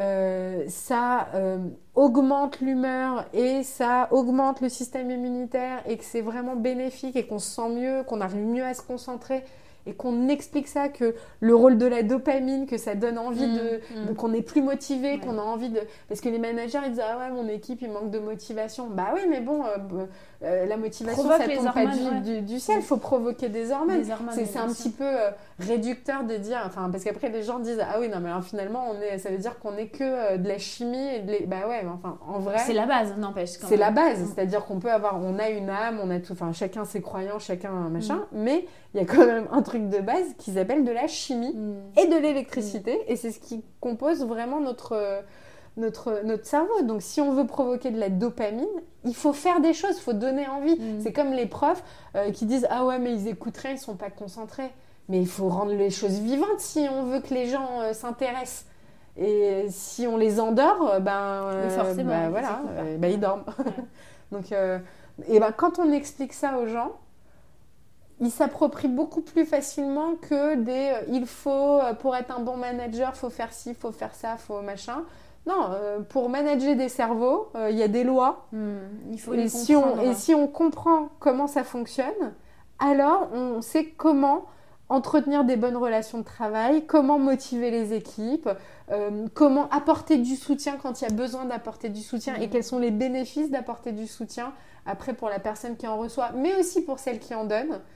ça augmente l'humeur et ça augmente le système immunitaire et que c'est vraiment bénéfique et qu'on se sent mieux, qu'on arrive mieux à se concentrer et qu'on explique ça, que le rôle de la dopamine, que ça donne envie qu'on est plus motivé, qu'on a envie de... Parce que les managers, ils disent « Ah ouais, mon équipe, il manque de motivation. » Bah oui, mais bon, la motivation, ça tombe pas du ciel. Il faut provoquer des hormones. C'est un petit peu réducteur de dire... Enfin, parce qu'après, les gens disent « Ah oui, non, mais alors, finalement, ça veut dire qu'on n'est que de la chimie. Et Bah ouais, mais enfin, en vrai... C'est la base, n'empêche. C'est la base. C'est-à-dire qu'on peut avoir... On a une âme, on a tout... Enfin, chacun ses croyances, chacun machin. Mais il y a quand même un truc de base qui s'appelle de la chimie et de l'électricité. Et c'est ce qui compose vraiment notre cerveau. Donc, si on veut provoquer de la dopamine, il faut faire des choses, il faut donner envie. C'est comme les profs qui disent « Ah ouais, mais ils écoutent rien, ils sont pas concentrés. » Mais il faut rendre les choses vivantes si on veut que les gens s'intéressent. Et si on les endort, forcément, voilà, ils dorment. Donc, quand on explique ça aux gens, ils s'approprient beaucoup plus facilement que il faut, pour être un bon manager, il faut faire ci, il faut faire ça, il faut machin. Non, pour manager des cerveaux, il y a des lois. Il faut les comprendre. Et si on comprend comment ça fonctionne, alors on sait comment entretenir des bonnes relations de travail, comment motiver les équipes, comment apporter du soutien quand il y a besoin d'apporter du soutien et quels sont les bénéfices d'apporter du soutien après pour la personne qui en reçoit, mais aussi pour celle qui en donne.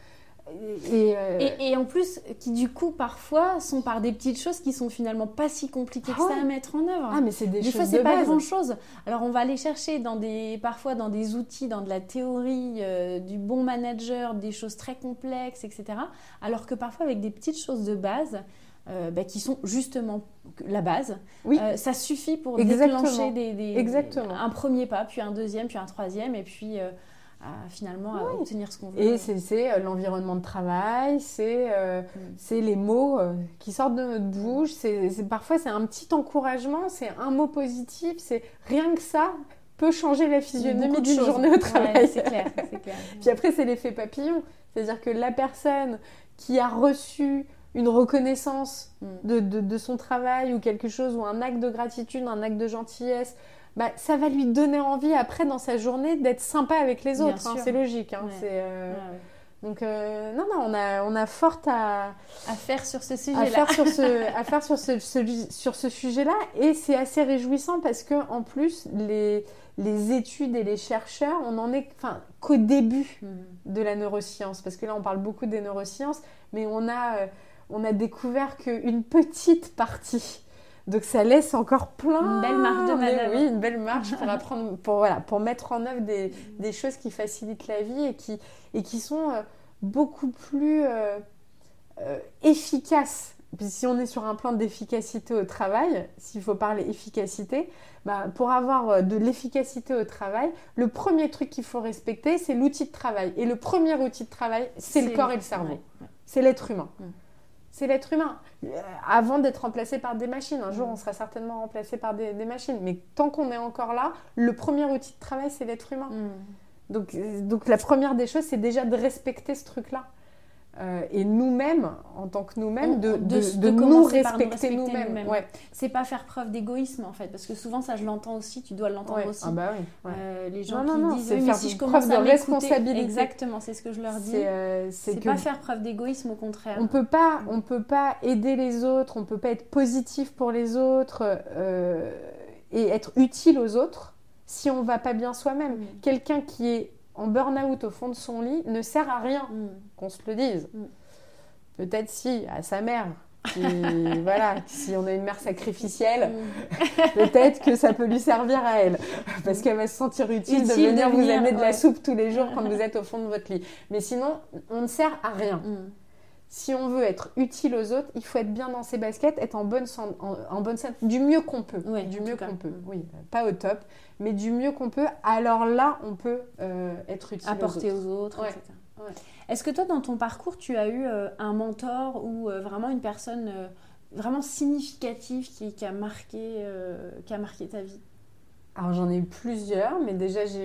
Et en plus, qui du coup, parfois, sont par des petites choses qui sont finalement pas si compliquées que ça à mettre en œuvre. Ah, mais c'est des choses fois, de c'est pas base. grand-chose. Alors, on va aller chercher parfois dans des outils, dans de la théorie, du bon manager, des choses très complexes, etc. Alors que parfois, avec des petites choses de base, qui sont justement la base, ça suffit pour déclencher un premier pas, puis un deuxième, puis un troisième, et puis finalement à obtenir ce qu'on veut. Et c'est l'environnement de travail, c'est les mots qui sortent de notre bouche, parfois c'est un petit encouragement, c'est un mot positif, c'est rien que ça peut changer la physionomie d'une journée au travail. Ouais, c'est clair. Puis après, c'est l'effet papillon, c'est-à-dire que la personne qui a reçu une reconnaissance de son travail ou quelque chose, ou un acte de gratitude, un acte de gentillesse, ça va lui donner envie après dans sa journée d'être sympa avec les autres. C'est logique. Donc non, on a fort à faire sur ce sujet-là. À faire sur ce sujet-là, et c'est assez réjouissant parce que en plus les études et les chercheurs, on en est qu'au début de la neuroscience, parce que là on parle beaucoup des neurosciences, mais on a découvert qu'une petite partie. Donc ça laisse encore plein. Une belle marge de manœuvre. Oui, une belle marge pour apprendre, pour mettre en œuvre des choses qui facilitent la vie et qui sont beaucoup plus efficaces. Puis si on est sur un plan d'efficacité au travail, s'il faut parler efficacité, pour avoir de l'efficacité au travail, le premier truc qu'il faut respecter, c'est l'outil de travail. Et le premier outil de travail, c'est le corps et le cerveau. C'est l'être humain. C'est l'être humain. Avant d'être remplacé par des machines. Un jour, on sera certainement remplacé par des machines. Mais tant qu'on est encore là, le premier outil de travail, c'est l'être humain. Donc la première des choses, c'est déjà de respecter ce truc-là. Et nous-mêmes, en tant que nous-mêmes, de nous respecter nous-mêmes. Ouais. C'est pas faire preuve d'égoïsme, en fait. Parce que souvent, ça, je l'entends aussi. Tu dois l'entendre aussi. Ah bah oui. Les gens disent, c'est mais si je commence à responsabilité. Exactement, c'est ce que je leur dis. C'est pas faire preuve d'égoïsme, au contraire. On peut pas aider les autres, on peut pas être positif pour les autres et être utile aux autres si on va pas bien soi-même. Quelqu'un qui est en burn-out au fond de son lit ne sert à rien, qu'on se le dise. Peut-être si, à sa mère. Si on a une mère sacrificielle, peut-être que ça peut lui servir à elle, parce qu'elle va se sentir utile de venir vous amener de la soupe tous les jours quand vous êtes au fond de votre lit. Mais sinon, on ne sert à rien. Si on veut être utile aux autres, il faut être bien dans ses baskets, être en bonne santé, du mieux qu'on peut. Oui, pas au top, mais du mieux qu'on peut. Alors là, on peut être utile apporter aux autres, etc. Ouais. Est-ce que toi, dans ton parcours, tu as eu un mentor ou vraiment une personne vraiment significative qui a marqué ta vie? Alors j'en ai eu plusieurs, mais déjà j'ai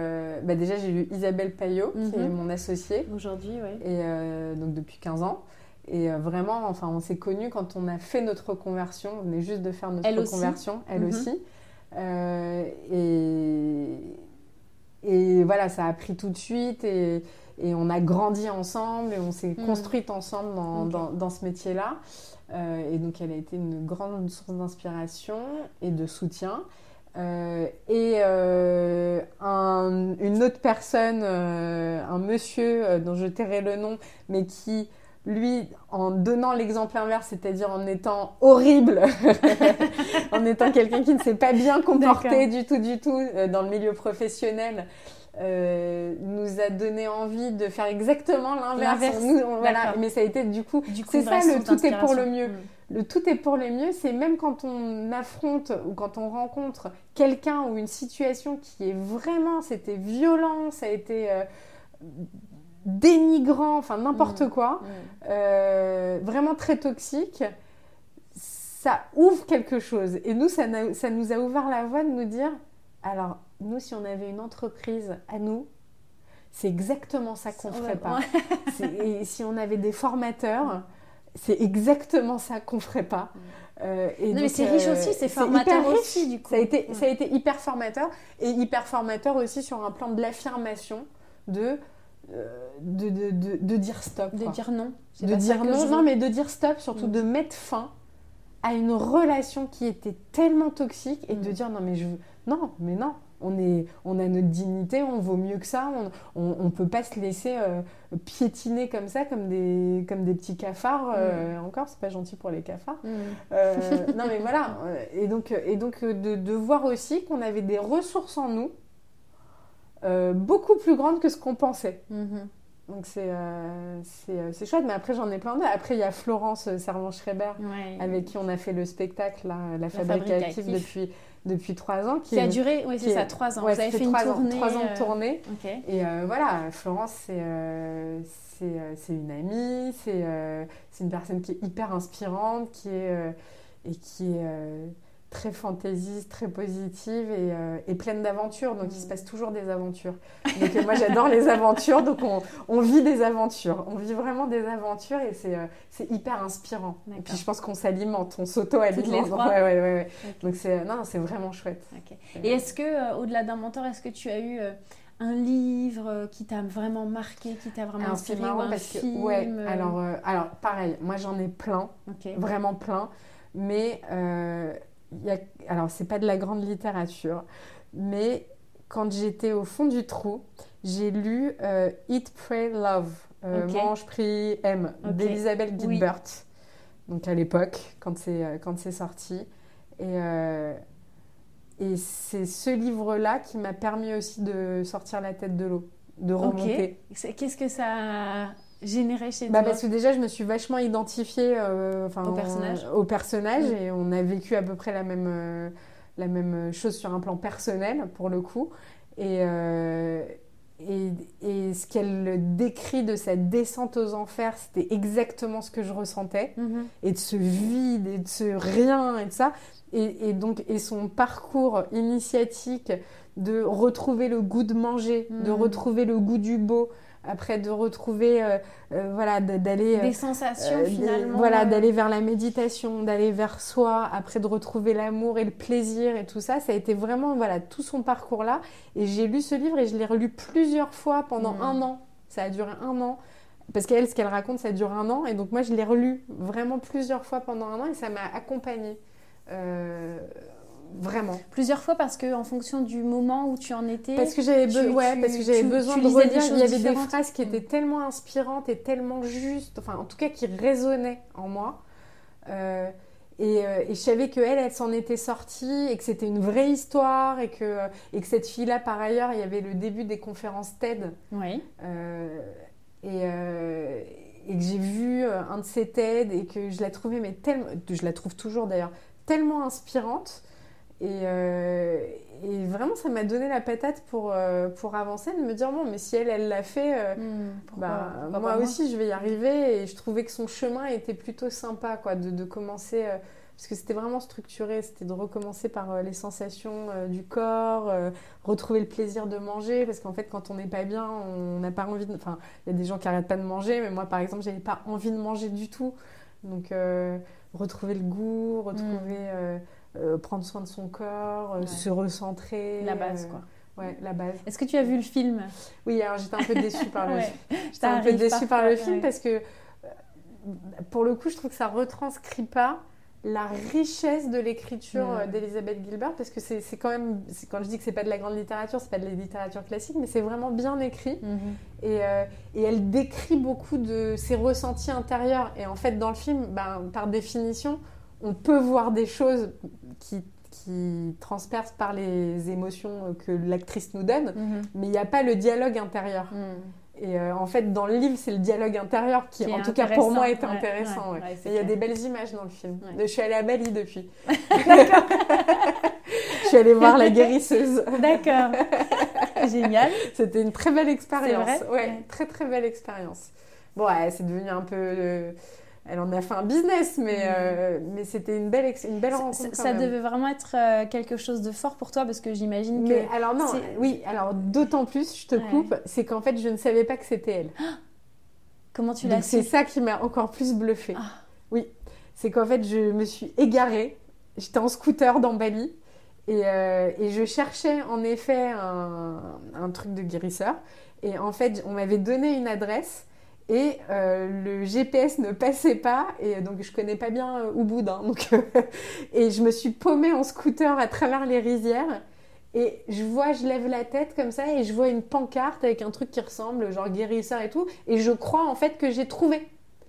eu Isabelle Payot, qui est mon associée. Aujourd'hui, oui. Et donc depuis 15 ans. Et vraiment, on s'est connus quand on a fait notre reconversion. On venait juste de faire notre reconversion, elle aussi. Et voilà, ça a pris tout de suite et on a grandi ensemble et on s'est construite ensemble dans ce métier-là. Et donc elle a été une grande source d'inspiration et de soutien. Une autre personne, un monsieur dont je tairai le nom, mais qui, lui, en donnant l'exemple inverse, c'est-à-dire en étant horrible, en étant quelqu'un qui ne s'est pas bien comporté du tout dans le milieu professionnel, nous a donné envie de faire exactement l'inverse. Voilà. Mais ça a été du coup c'est ça, le tout est pour le mieux. Le tout est pour le mieux, c'est même quand on affronte ou quand on rencontre quelqu'un ou une situation qui est vraiment, c'était violent, ça a été dénigrant, n'importe quoi, vraiment très toxique, ça ouvre quelque chose. Et nous, ça nous a ouvert la voie de nous dire, alors, nous, si on avait une entreprise à nous, c'est exactement ça qu'on ferait pas. Et si on avait des formateurs, c'est exactement ça qu'on ferait pas. Mais c'est riche aussi, c'est formateur aussi, du coup. Ça a été hyper formateur, et hyper formateur aussi sur un plan de l'affirmation de dire stop. De dire non. De dire non, mais de dire stop, surtout de mettre fin à une relation qui était tellement toxique et de dire non, mais On a notre dignité, on vaut mieux que ça. On peut pas se laisser piétiner comme ça, comme des petits cafards. Encore, c'est pas gentil pour les cafards. Non, mais voilà. Et donc de voir aussi qu'on avait des ressources en nous beaucoup plus grandes que ce qu'on pensait. Donc c'est chouette, mais après j'en ai plein d'autres. Après il y a Florence Servan-Schreiber, avec qui on a fait le spectacle là, La Fabrique Active depuis 3 ans. Qui a duré, oui c'est ça, 3 ans. Ouais, vous avez fait une 3 ans de tournée. Okay. Et voilà, Florence c'est une amie, c'est une personne qui est hyper inspirante, qui est très fantaisiste, très positive et pleine d'aventures. Donc, il se passe toujours des aventures. Donc, moi, j'adore les aventures. Donc, on vit des aventures. On vit vraiment des aventures et c'est hyper inspirant. Et puis, je pense qu'on s'alimente, on s'auto-alimente. Toutes les trois. Ouais. Okay. Donc, c'est vraiment chouette. Okay. Et est-ce que, au-delà d'un mentor, est-ce que tu as eu un livre qui t'a vraiment marqué, qui t'a vraiment inspiré, ou un film alors, pareil, moi, j'en ai plein. Vraiment plein. Mais... alors c'est pas de la grande littérature, mais quand j'étais au fond du trou, j'ai lu Eat, Pray, Love, Mange, Prie, Aime, d'Elizabeth Gilbert. Donc à l'époque, quand c'est sorti. Et c'est ce livre-là qui m'a permis aussi de sortir la tête de l'eau, de remonter. Qu'est-ce que ça a généré chez toi? Parce que déjà, je me suis vachement identifiée au personnage et on a vécu à peu près la même chose sur un plan personnel, pour le coup. Et ce qu'elle décrit de sa descente aux enfers, c'était exactement ce que je ressentais. Et de ce vide, et de ce rien, et de ça. Et son parcours initiatique de retrouver le goût de manger, de retrouver le goût du beau, après de retrouver d'aller des sensations finalement, d'aller vers la méditation, d'aller vers soi, après de retrouver l'amour et le plaisir et tout ça, ça a été vraiment tout son parcours là. Et j'ai lu ce livre et je l'ai relu plusieurs fois pendant 1 an. Ça a duré 1 an parce qu'elle, ce qu'elle raconte, ça dure 1 an, et donc moi je l'ai relu vraiment plusieurs fois pendant 1 an et ça m'a accompagnée. Vraiment. Plusieurs fois parce que en fonction du moment où tu en étais. Parce que j'avais besoin de relire. Il y avait des phrases qui étaient tellement inspirantes et tellement justes, enfin en tout cas qui résonnaient en moi. Et je savais qu'elle s'en était sortie et que c'était une vraie histoire et que cette fille-là, par ailleurs, il y avait le début des conférences TED. Oui. Et que j'ai vu un de ces TED et que je la trouvais, je la trouve toujours d'ailleurs, tellement inspirante. Et vraiment, ça m'a donné la patate pour avancer, de me dire bon, mais si elle l'a fait, moi aussi je vais y arriver. Et je trouvais que son chemin était plutôt sympa, quoi, de commencer, parce que c'était vraiment structuré, c'était de recommencer par les sensations du corps, retrouver le plaisir de manger, parce qu'en fait, quand on n'est pas bien, on n'a pas envie de... Enfin, il y a des gens qui n'arrêtent pas de manger, mais moi, par exemple, j'avais pas envie de manger du tout. Donc, retrouver le goût, prendre soin de son corps, se recentrer. La base, quoi. Ouais, la base. Est-ce que tu as vu le film? Oui, alors j'étais un peu déçue par le film parce que, pour le coup, je trouve que ça retranscrit pas la richesse de l'écriture d'Elizabeth Gilbert, parce que c'est quand même, quand je dis que c'est pas de la grande littérature, c'est pas de la littérature classique, mais c'est vraiment bien écrit. Et elle décrit beaucoup de ses ressentis intérieurs. Et en fait, dans le film, par définition, on peut voir des choses qui transpercent par les émotions que l'actrice nous donne, mais il n'y a pas le dialogue intérieur. Et en fait, dans le livre, c'est le dialogue intérieur qui en tout cas pour moi, était intéressant. Ouais. Et il y a des belles images dans le film. Ouais. Je suis allée à Bali depuis. D'accord. Je suis allée voir la guérisseuse. D'accord. Génial. C'était une très belle expérience. C'est vrai ? Ouais, très très belle expérience. Bon, c'est devenu un peu... Elle en a fait un business, mais c'était une belle rencontre. Ça devait vraiment être quelque chose de fort pour toi, parce que j'imagine que... Mais alors non, alors d'autant plus, je te coupe, c'est qu'en fait, je ne savais pas que c'était elle. Comment tu l'as su ? C'est ça qui m'a encore plus bluffée. Oui, c'est qu'en fait, je me suis égarée. J'étais en scooter dans Bali et je cherchais en effet un truc de guérisseur. Et en fait, on m'avait donné une adresse. Et le GPS ne passait pas, et donc je connais pas bien Ubud, donc et je me suis paumée en scooter à travers les rizières, Et je lève la tête comme ça et je vois une pancarte avec un truc qui ressemble, genre guérisseur et tout. Et je crois en fait que j'ai trouvé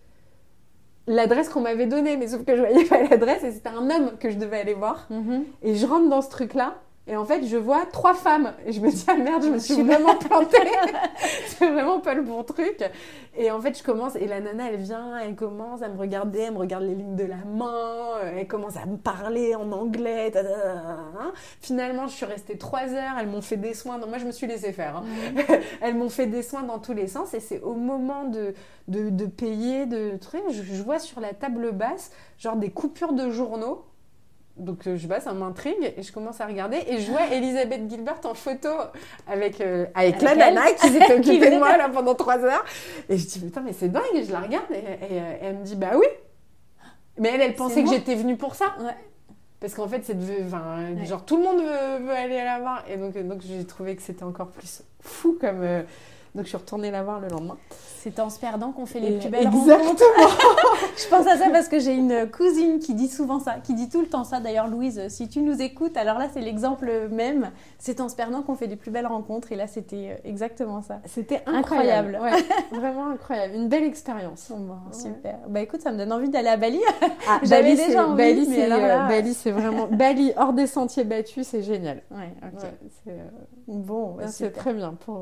l'adresse qu'on m'avait donnée, mais sauf que je voyais pas l'adresse et c'était un homme que je devais aller voir. Et je rentre dans ce truc-là. Et en fait, je vois 3 femmes. Et je me dis, ah merde, je me suis vraiment plantée. C'est vraiment pas le bon truc. Et en fait, je commence. Et la nana, elle vient, elle commence à me regarder. Elle me regarde les lignes de la main. Elle commence à me parler en anglais. Finalement, je suis restée 3 heures. Elles m'ont fait des soins. Donc, moi, je me suis laissée faire. Hein. Elles m'ont fait des soins dans tous les sens. Et c'est au moment de payer, de trucs, je vois sur la table basse, genre des coupures de journaux. Donc, je sais pas, ça m'intrigue et je commence à regarder et je vois Elisabeth Gilbert en photo avec la nana qui s'était occupée de moi là, pendant 3 heures. Et je dis, putain, mais c'est dingue. Et je la regarde et elle me dit, bah oui. Mais elle pensait que j'étais venue pour ça. Ouais. Parce qu'en fait, genre tout le monde veut aller la voir. Et donc j'ai trouvé que c'était encore plus fou comme... Donc, je suis retournée la voir le lendemain. C'est en se perdant qu'on fait les plus belles rencontres. Exactement. Je pense à ça parce que j'ai une cousine qui dit souvent ça, qui dit tout le temps ça. D'ailleurs, Louise, si tu nous écoutes, alors là, c'est l'exemple même. C'est en se perdant qu'on fait les plus belles rencontres. Et là, c'était exactement ça. C'était incroyable. Ouais, vraiment incroyable. Une belle expérience. Bon, super. Bah écoute, ça me donne envie d'aller à Bali. Ah, J'avais déjà envie. Bali, Bali, c'est vraiment... Bali, hors des sentiers battus, c'est génial. Ouais, ok. Ouais, bon, c'est très bien pour...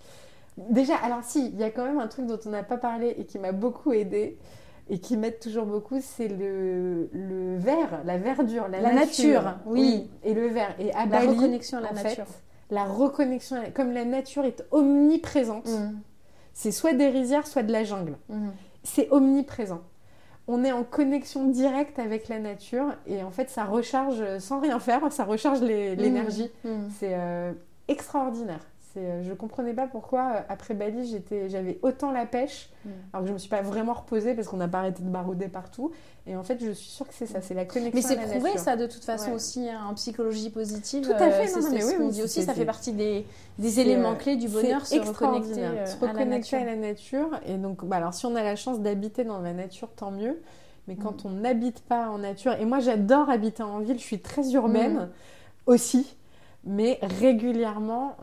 Déjà, alors si, il y a quand même un truc dont on n'a pas parlé et qui m'a beaucoup aidée et qui m'aide toujours beaucoup, c'est le vert, la verdure, la nature. Oui. Et le vert. Et à la Bali, reconnexion à la nature. La reconnexion, comme la nature est omniprésente, c'est soit des rizières, soit de la jungle. C'est omniprésent. On est en connexion directe avec la nature et en fait, ça recharge sans rien faire, ça recharge l'énergie. C'est extraordinaire. Je ne comprenais pas pourquoi, après Bali, j'avais autant la pêche, alors que je ne me suis pas vraiment reposée parce qu'on n'a pas arrêté de barouder partout. Et en fait, je suis sûre que c'est ça, c'est la connexion à la nature. Mais c'est prouvé, ça, de toute façon, aussi, en psychologie positive. Tout à fait, c'est ce qu'on dit aussi, ça fait partie des éléments clés du bonheur, se reconnecter à la nature. Et donc, alors, si on a la chance d'habiter dans la nature, tant mieux. Mais quand on n'habite pas en nature, et moi, j'adore habiter en ville, je suis très urbaine aussi. Mais régulièrement,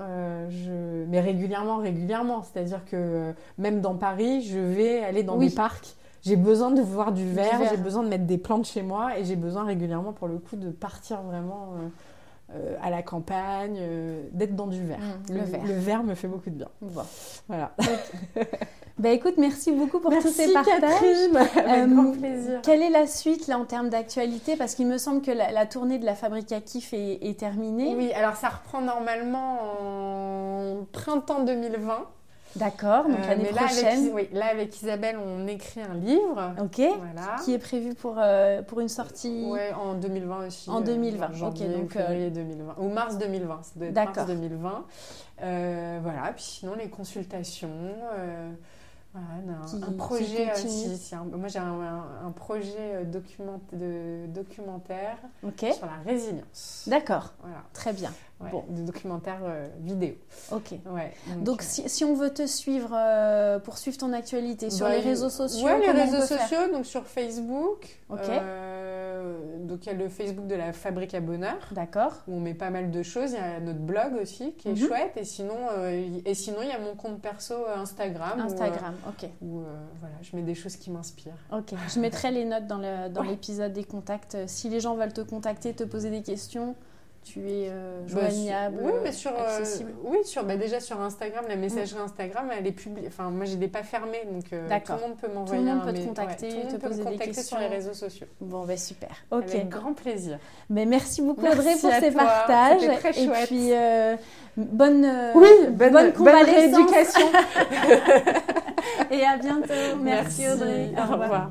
c'est-à-dire que même dans Paris, je vais aller dans des parcs. J'ai besoin de voir du vert, j'ai besoin de mettre des plantes chez moi et j'ai besoin régulièrement, pour le coup, de partir vraiment à la campagne, d'être dans du vert. Le vert me fait beaucoup de bien. Bon. Voilà. Okay. Bah écoute, merci beaucoup pour tous ces partages. Catherine, avec grand plaisir. Quelle est la suite là en termes d'actualité? Parce qu'il me semble que la tournée de la Fabrique à Kiff est terminée. Oui, alors ça reprend normalement en printemps 2020. D'accord, donc l'année prochaine. Là, avec Isabelle, on écrit un livre. Ok, voilà. Qui est prévu pour une sortie... Oui, en 2020 aussi. En 2020, janvier, ok. Donc, février 2020. Ou mars 2020, ça doit être mars 2020. Voilà, puis sinon, les consultations... Voilà, un projet aussi. Moi, j'ai un projet documentaire sur la résilience. D'accord. Voilà. Très bien. Ouais, bon. Des documentaires vidéo. Ok. Ouais, donc si on veut te suivre, pour suivre ton actualité sur les réseaux sociaux, les réseaux sociaux, donc sur Facebook. Ok. Donc il y a le Facebook de la Fabrique à Bonheur. D'accord. Où on met pas mal de choses. Il y a notre blog aussi qui est chouette. Et sinon, il y a mon compte perso Instagram. Ok. Où voilà, je mets des choses qui m'inspirent. Ok. Je mettrai les notes dans l'épisode des contacts. Si les gens veulent te contacter, te poser des questions, tu es joignable, accessible. Déjà sur Instagram, la messagerie Instagram, elle est publiée. Enfin, moi, je ne l'ai pas fermée, donc tout le monde peut m'envoyer. Tout le monde peut te contacter, te poser des questions sur les réseaux sociaux. Bon, super. Ok. Avec grand plaisir. Mais merci beaucoup, Audrey, pour ces partages. C'était très chouette. Et puis, bonne convalescence. Bonne rééducation. Et à bientôt. Merci Audrey. Au revoir.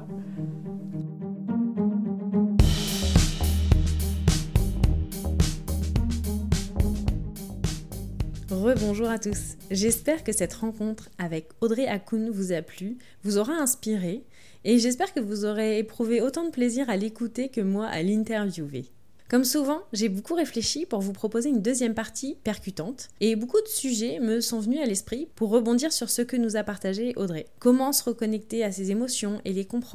Rebonjour à tous, j'espère que cette rencontre avec Audrey Hakoun vous a plu, vous aura inspiré et j'espère que vous aurez éprouvé autant de plaisir à l'écouter que moi à l'interviewer. Comme souvent, j'ai beaucoup réfléchi pour vous proposer une deuxième partie percutante et beaucoup de sujets me sont venus à l'esprit pour rebondir sur ce que nous a partagé Audrey. Comment se reconnecter à ses émotions et les comprendre ?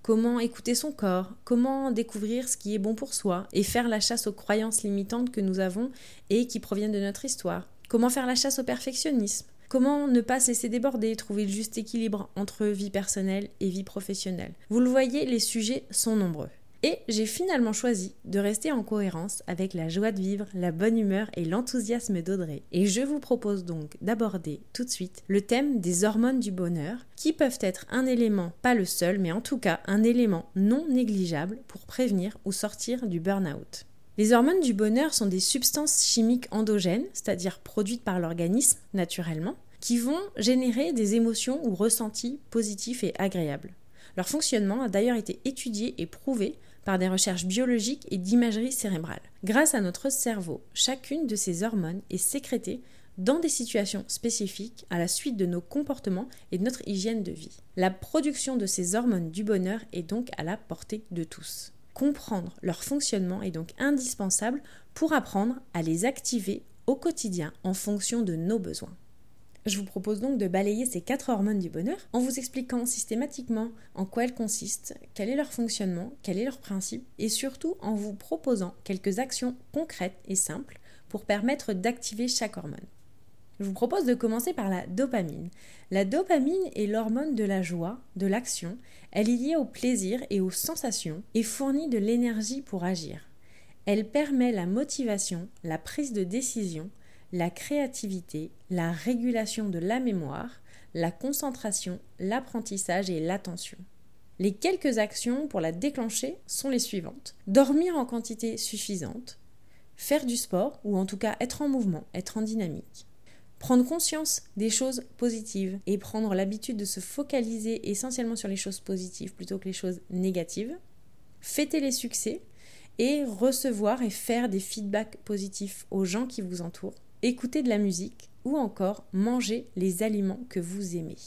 comment écouter son corps, comment découvrir ce qui est bon pour soi et faire la chasse aux croyances limitantes que nous avons et qui proviennent de notre histoire, comment faire la chasse au perfectionnisme, comment ne pas se laisser déborder, trouver le juste équilibre entre vie personnelle et vie professionnelle. Vous le voyez, les sujets sont nombreux. Et j'ai finalement choisi de rester en cohérence avec la joie de vivre, la bonne humeur et l'enthousiasme d'Audrey. Et je vous propose donc d'aborder tout de suite le thème des hormones du bonheur, qui peuvent être un élément, pas le seul, mais en tout cas un élément non négligeable pour prévenir ou sortir du burn-out. Les hormones du bonheur sont des substances chimiques endogènes, c'est-à-dire produites par l'organisme naturellement, qui vont générer des émotions ou ressentis positifs et agréables. Leur fonctionnement a d'ailleurs été étudié et prouvé par des recherches biologiques et d'imagerie cérébrale. Grâce à notre cerveau, chacune de ces hormones est sécrétée dans des situations spécifiques à la suite de nos comportements et de notre hygiène de vie. La production de ces hormones du bonheur est donc à la portée de tous. Comprendre leur fonctionnement est donc indispensable pour apprendre à les activer au quotidien en fonction de nos besoins. Je vous propose donc de balayer ces 4 hormones du bonheur en vous expliquant systématiquement en quoi elles consistent, quel est leur fonctionnement, quel est leur principe et surtout en vous proposant quelques actions concrètes et simples pour permettre d'activer chaque hormone. Je vous propose de commencer par la dopamine. La dopamine est l'hormone de la joie, de l'action. Elle est liée au plaisir et aux sensations et fournit de l'énergie pour agir. Elle permet la motivation, la prise de décision, la créativité, la régulation de la mémoire, la concentration, l'apprentissage et l'attention. Les quelques actions pour la déclencher sont les suivantes. Dormir en quantité suffisante, faire du sport ou en tout cas être en mouvement, être en dynamique. Prendre conscience des choses positives et prendre l'habitude de se focaliser essentiellement sur les choses positives plutôt que les choses négatives. Fêter les succès et recevoir et faire des feedbacks positifs aux gens qui vous entourent. Écouter de la musique ou encore manger les aliments que vous aimez.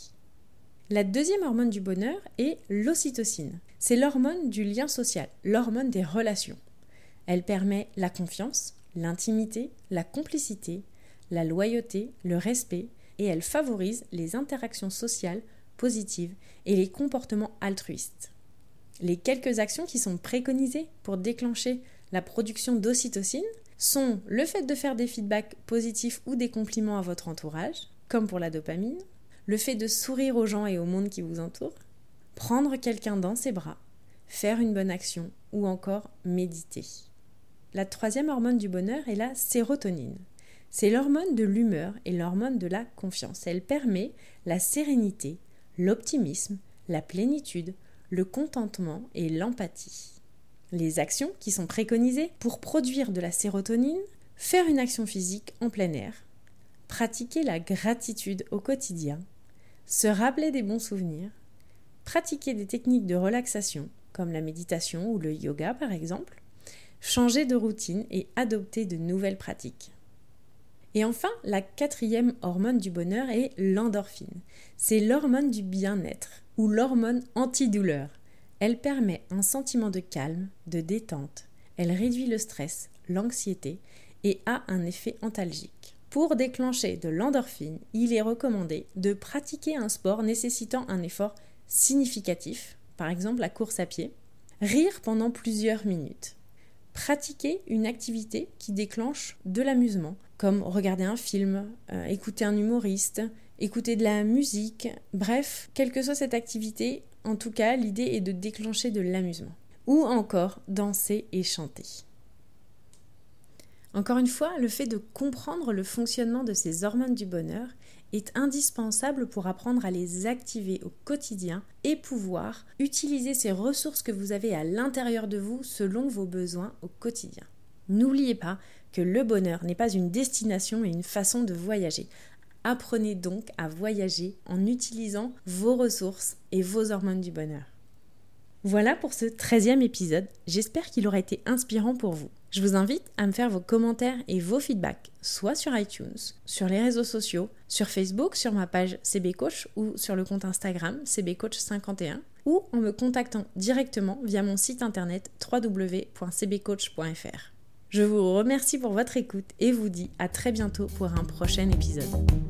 La deuxième hormone du bonheur est l'ocytocine. C'est l'hormone du lien social, l'hormone des relations. Elle permet la confiance, l'intimité, la complicité, la loyauté, le respect et elle favorise les interactions sociales positives et les comportements altruistes. Les quelques actions qui sont préconisées pour déclencher la production d'ocytocine sont le fait de faire des feedbacks positifs ou des compliments à votre entourage, comme pour la dopamine, le fait de sourire aux gens et au monde qui vous entoure, prendre quelqu'un dans ses bras, faire une bonne action ou encore méditer. La troisième hormone du bonheur est la sérotonine. C'est l'hormone de l'humeur et l'hormone de la confiance. Elle permet la sérénité, l'optimisme, la plénitude, le contentement et l'empathie. Les actions qui sont préconisées pour produire de la sérotonine, faire une action physique en plein air, pratiquer la gratitude au quotidien, se rappeler des bons souvenirs, pratiquer des techniques de relaxation comme la méditation ou le yoga par exemple, changer de routine et adopter de nouvelles pratiques. Et enfin, la quatrième hormone du bonheur est l'endorphine. C'est l'hormone du bien-être ou l'hormone antidouleur. Elle permet un sentiment de calme, de détente. Elle réduit le stress, l'anxiété et a un effet antalgique. Pour déclencher de l'endorphine, il est recommandé de pratiquer un sport nécessitant un effort significatif, par exemple la course à pied, rire pendant plusieurs minutes, pratiquer une activité qui déclenche de l'amusement, comme regarder un film, écouter un humoriste, écouter de la musique, bref, quelle que soit cette activité, en tout cas, l'idée est de déclencher de l'amusement. Ou encore, danser et chanter. Encore une fois, le fait de comprendre le fonctionnement de ces hormones du bonheur est indispensable pour apprendre à les activer au quotidien et pouvoir utiliser ces ressources que vous avez à l'intérieur de vous selon vos besoins au quotidien. N'oubliez pas que le bonheur n'est pas une destination et une façon de voyager. Apprenez donc à voyager en utilisant vos ressources et vos hormones du bonheur. Voilà pour ce 13e épisode, j'espère qu'il aura été inspirant pour vous. Je vous invite à me faire vos commentaires et vos feedbacks, soit sur iTunes, sur les réseaux sociaux, sur Facebook, sur ma page CB Coach ou sur le compte Instagram cbcoach51 ou en me contactant directement via mon site internet www.cbcoach.fr. Je vous remercie pour votre écoute et vous dis à très bientôt pour un prochain épisode.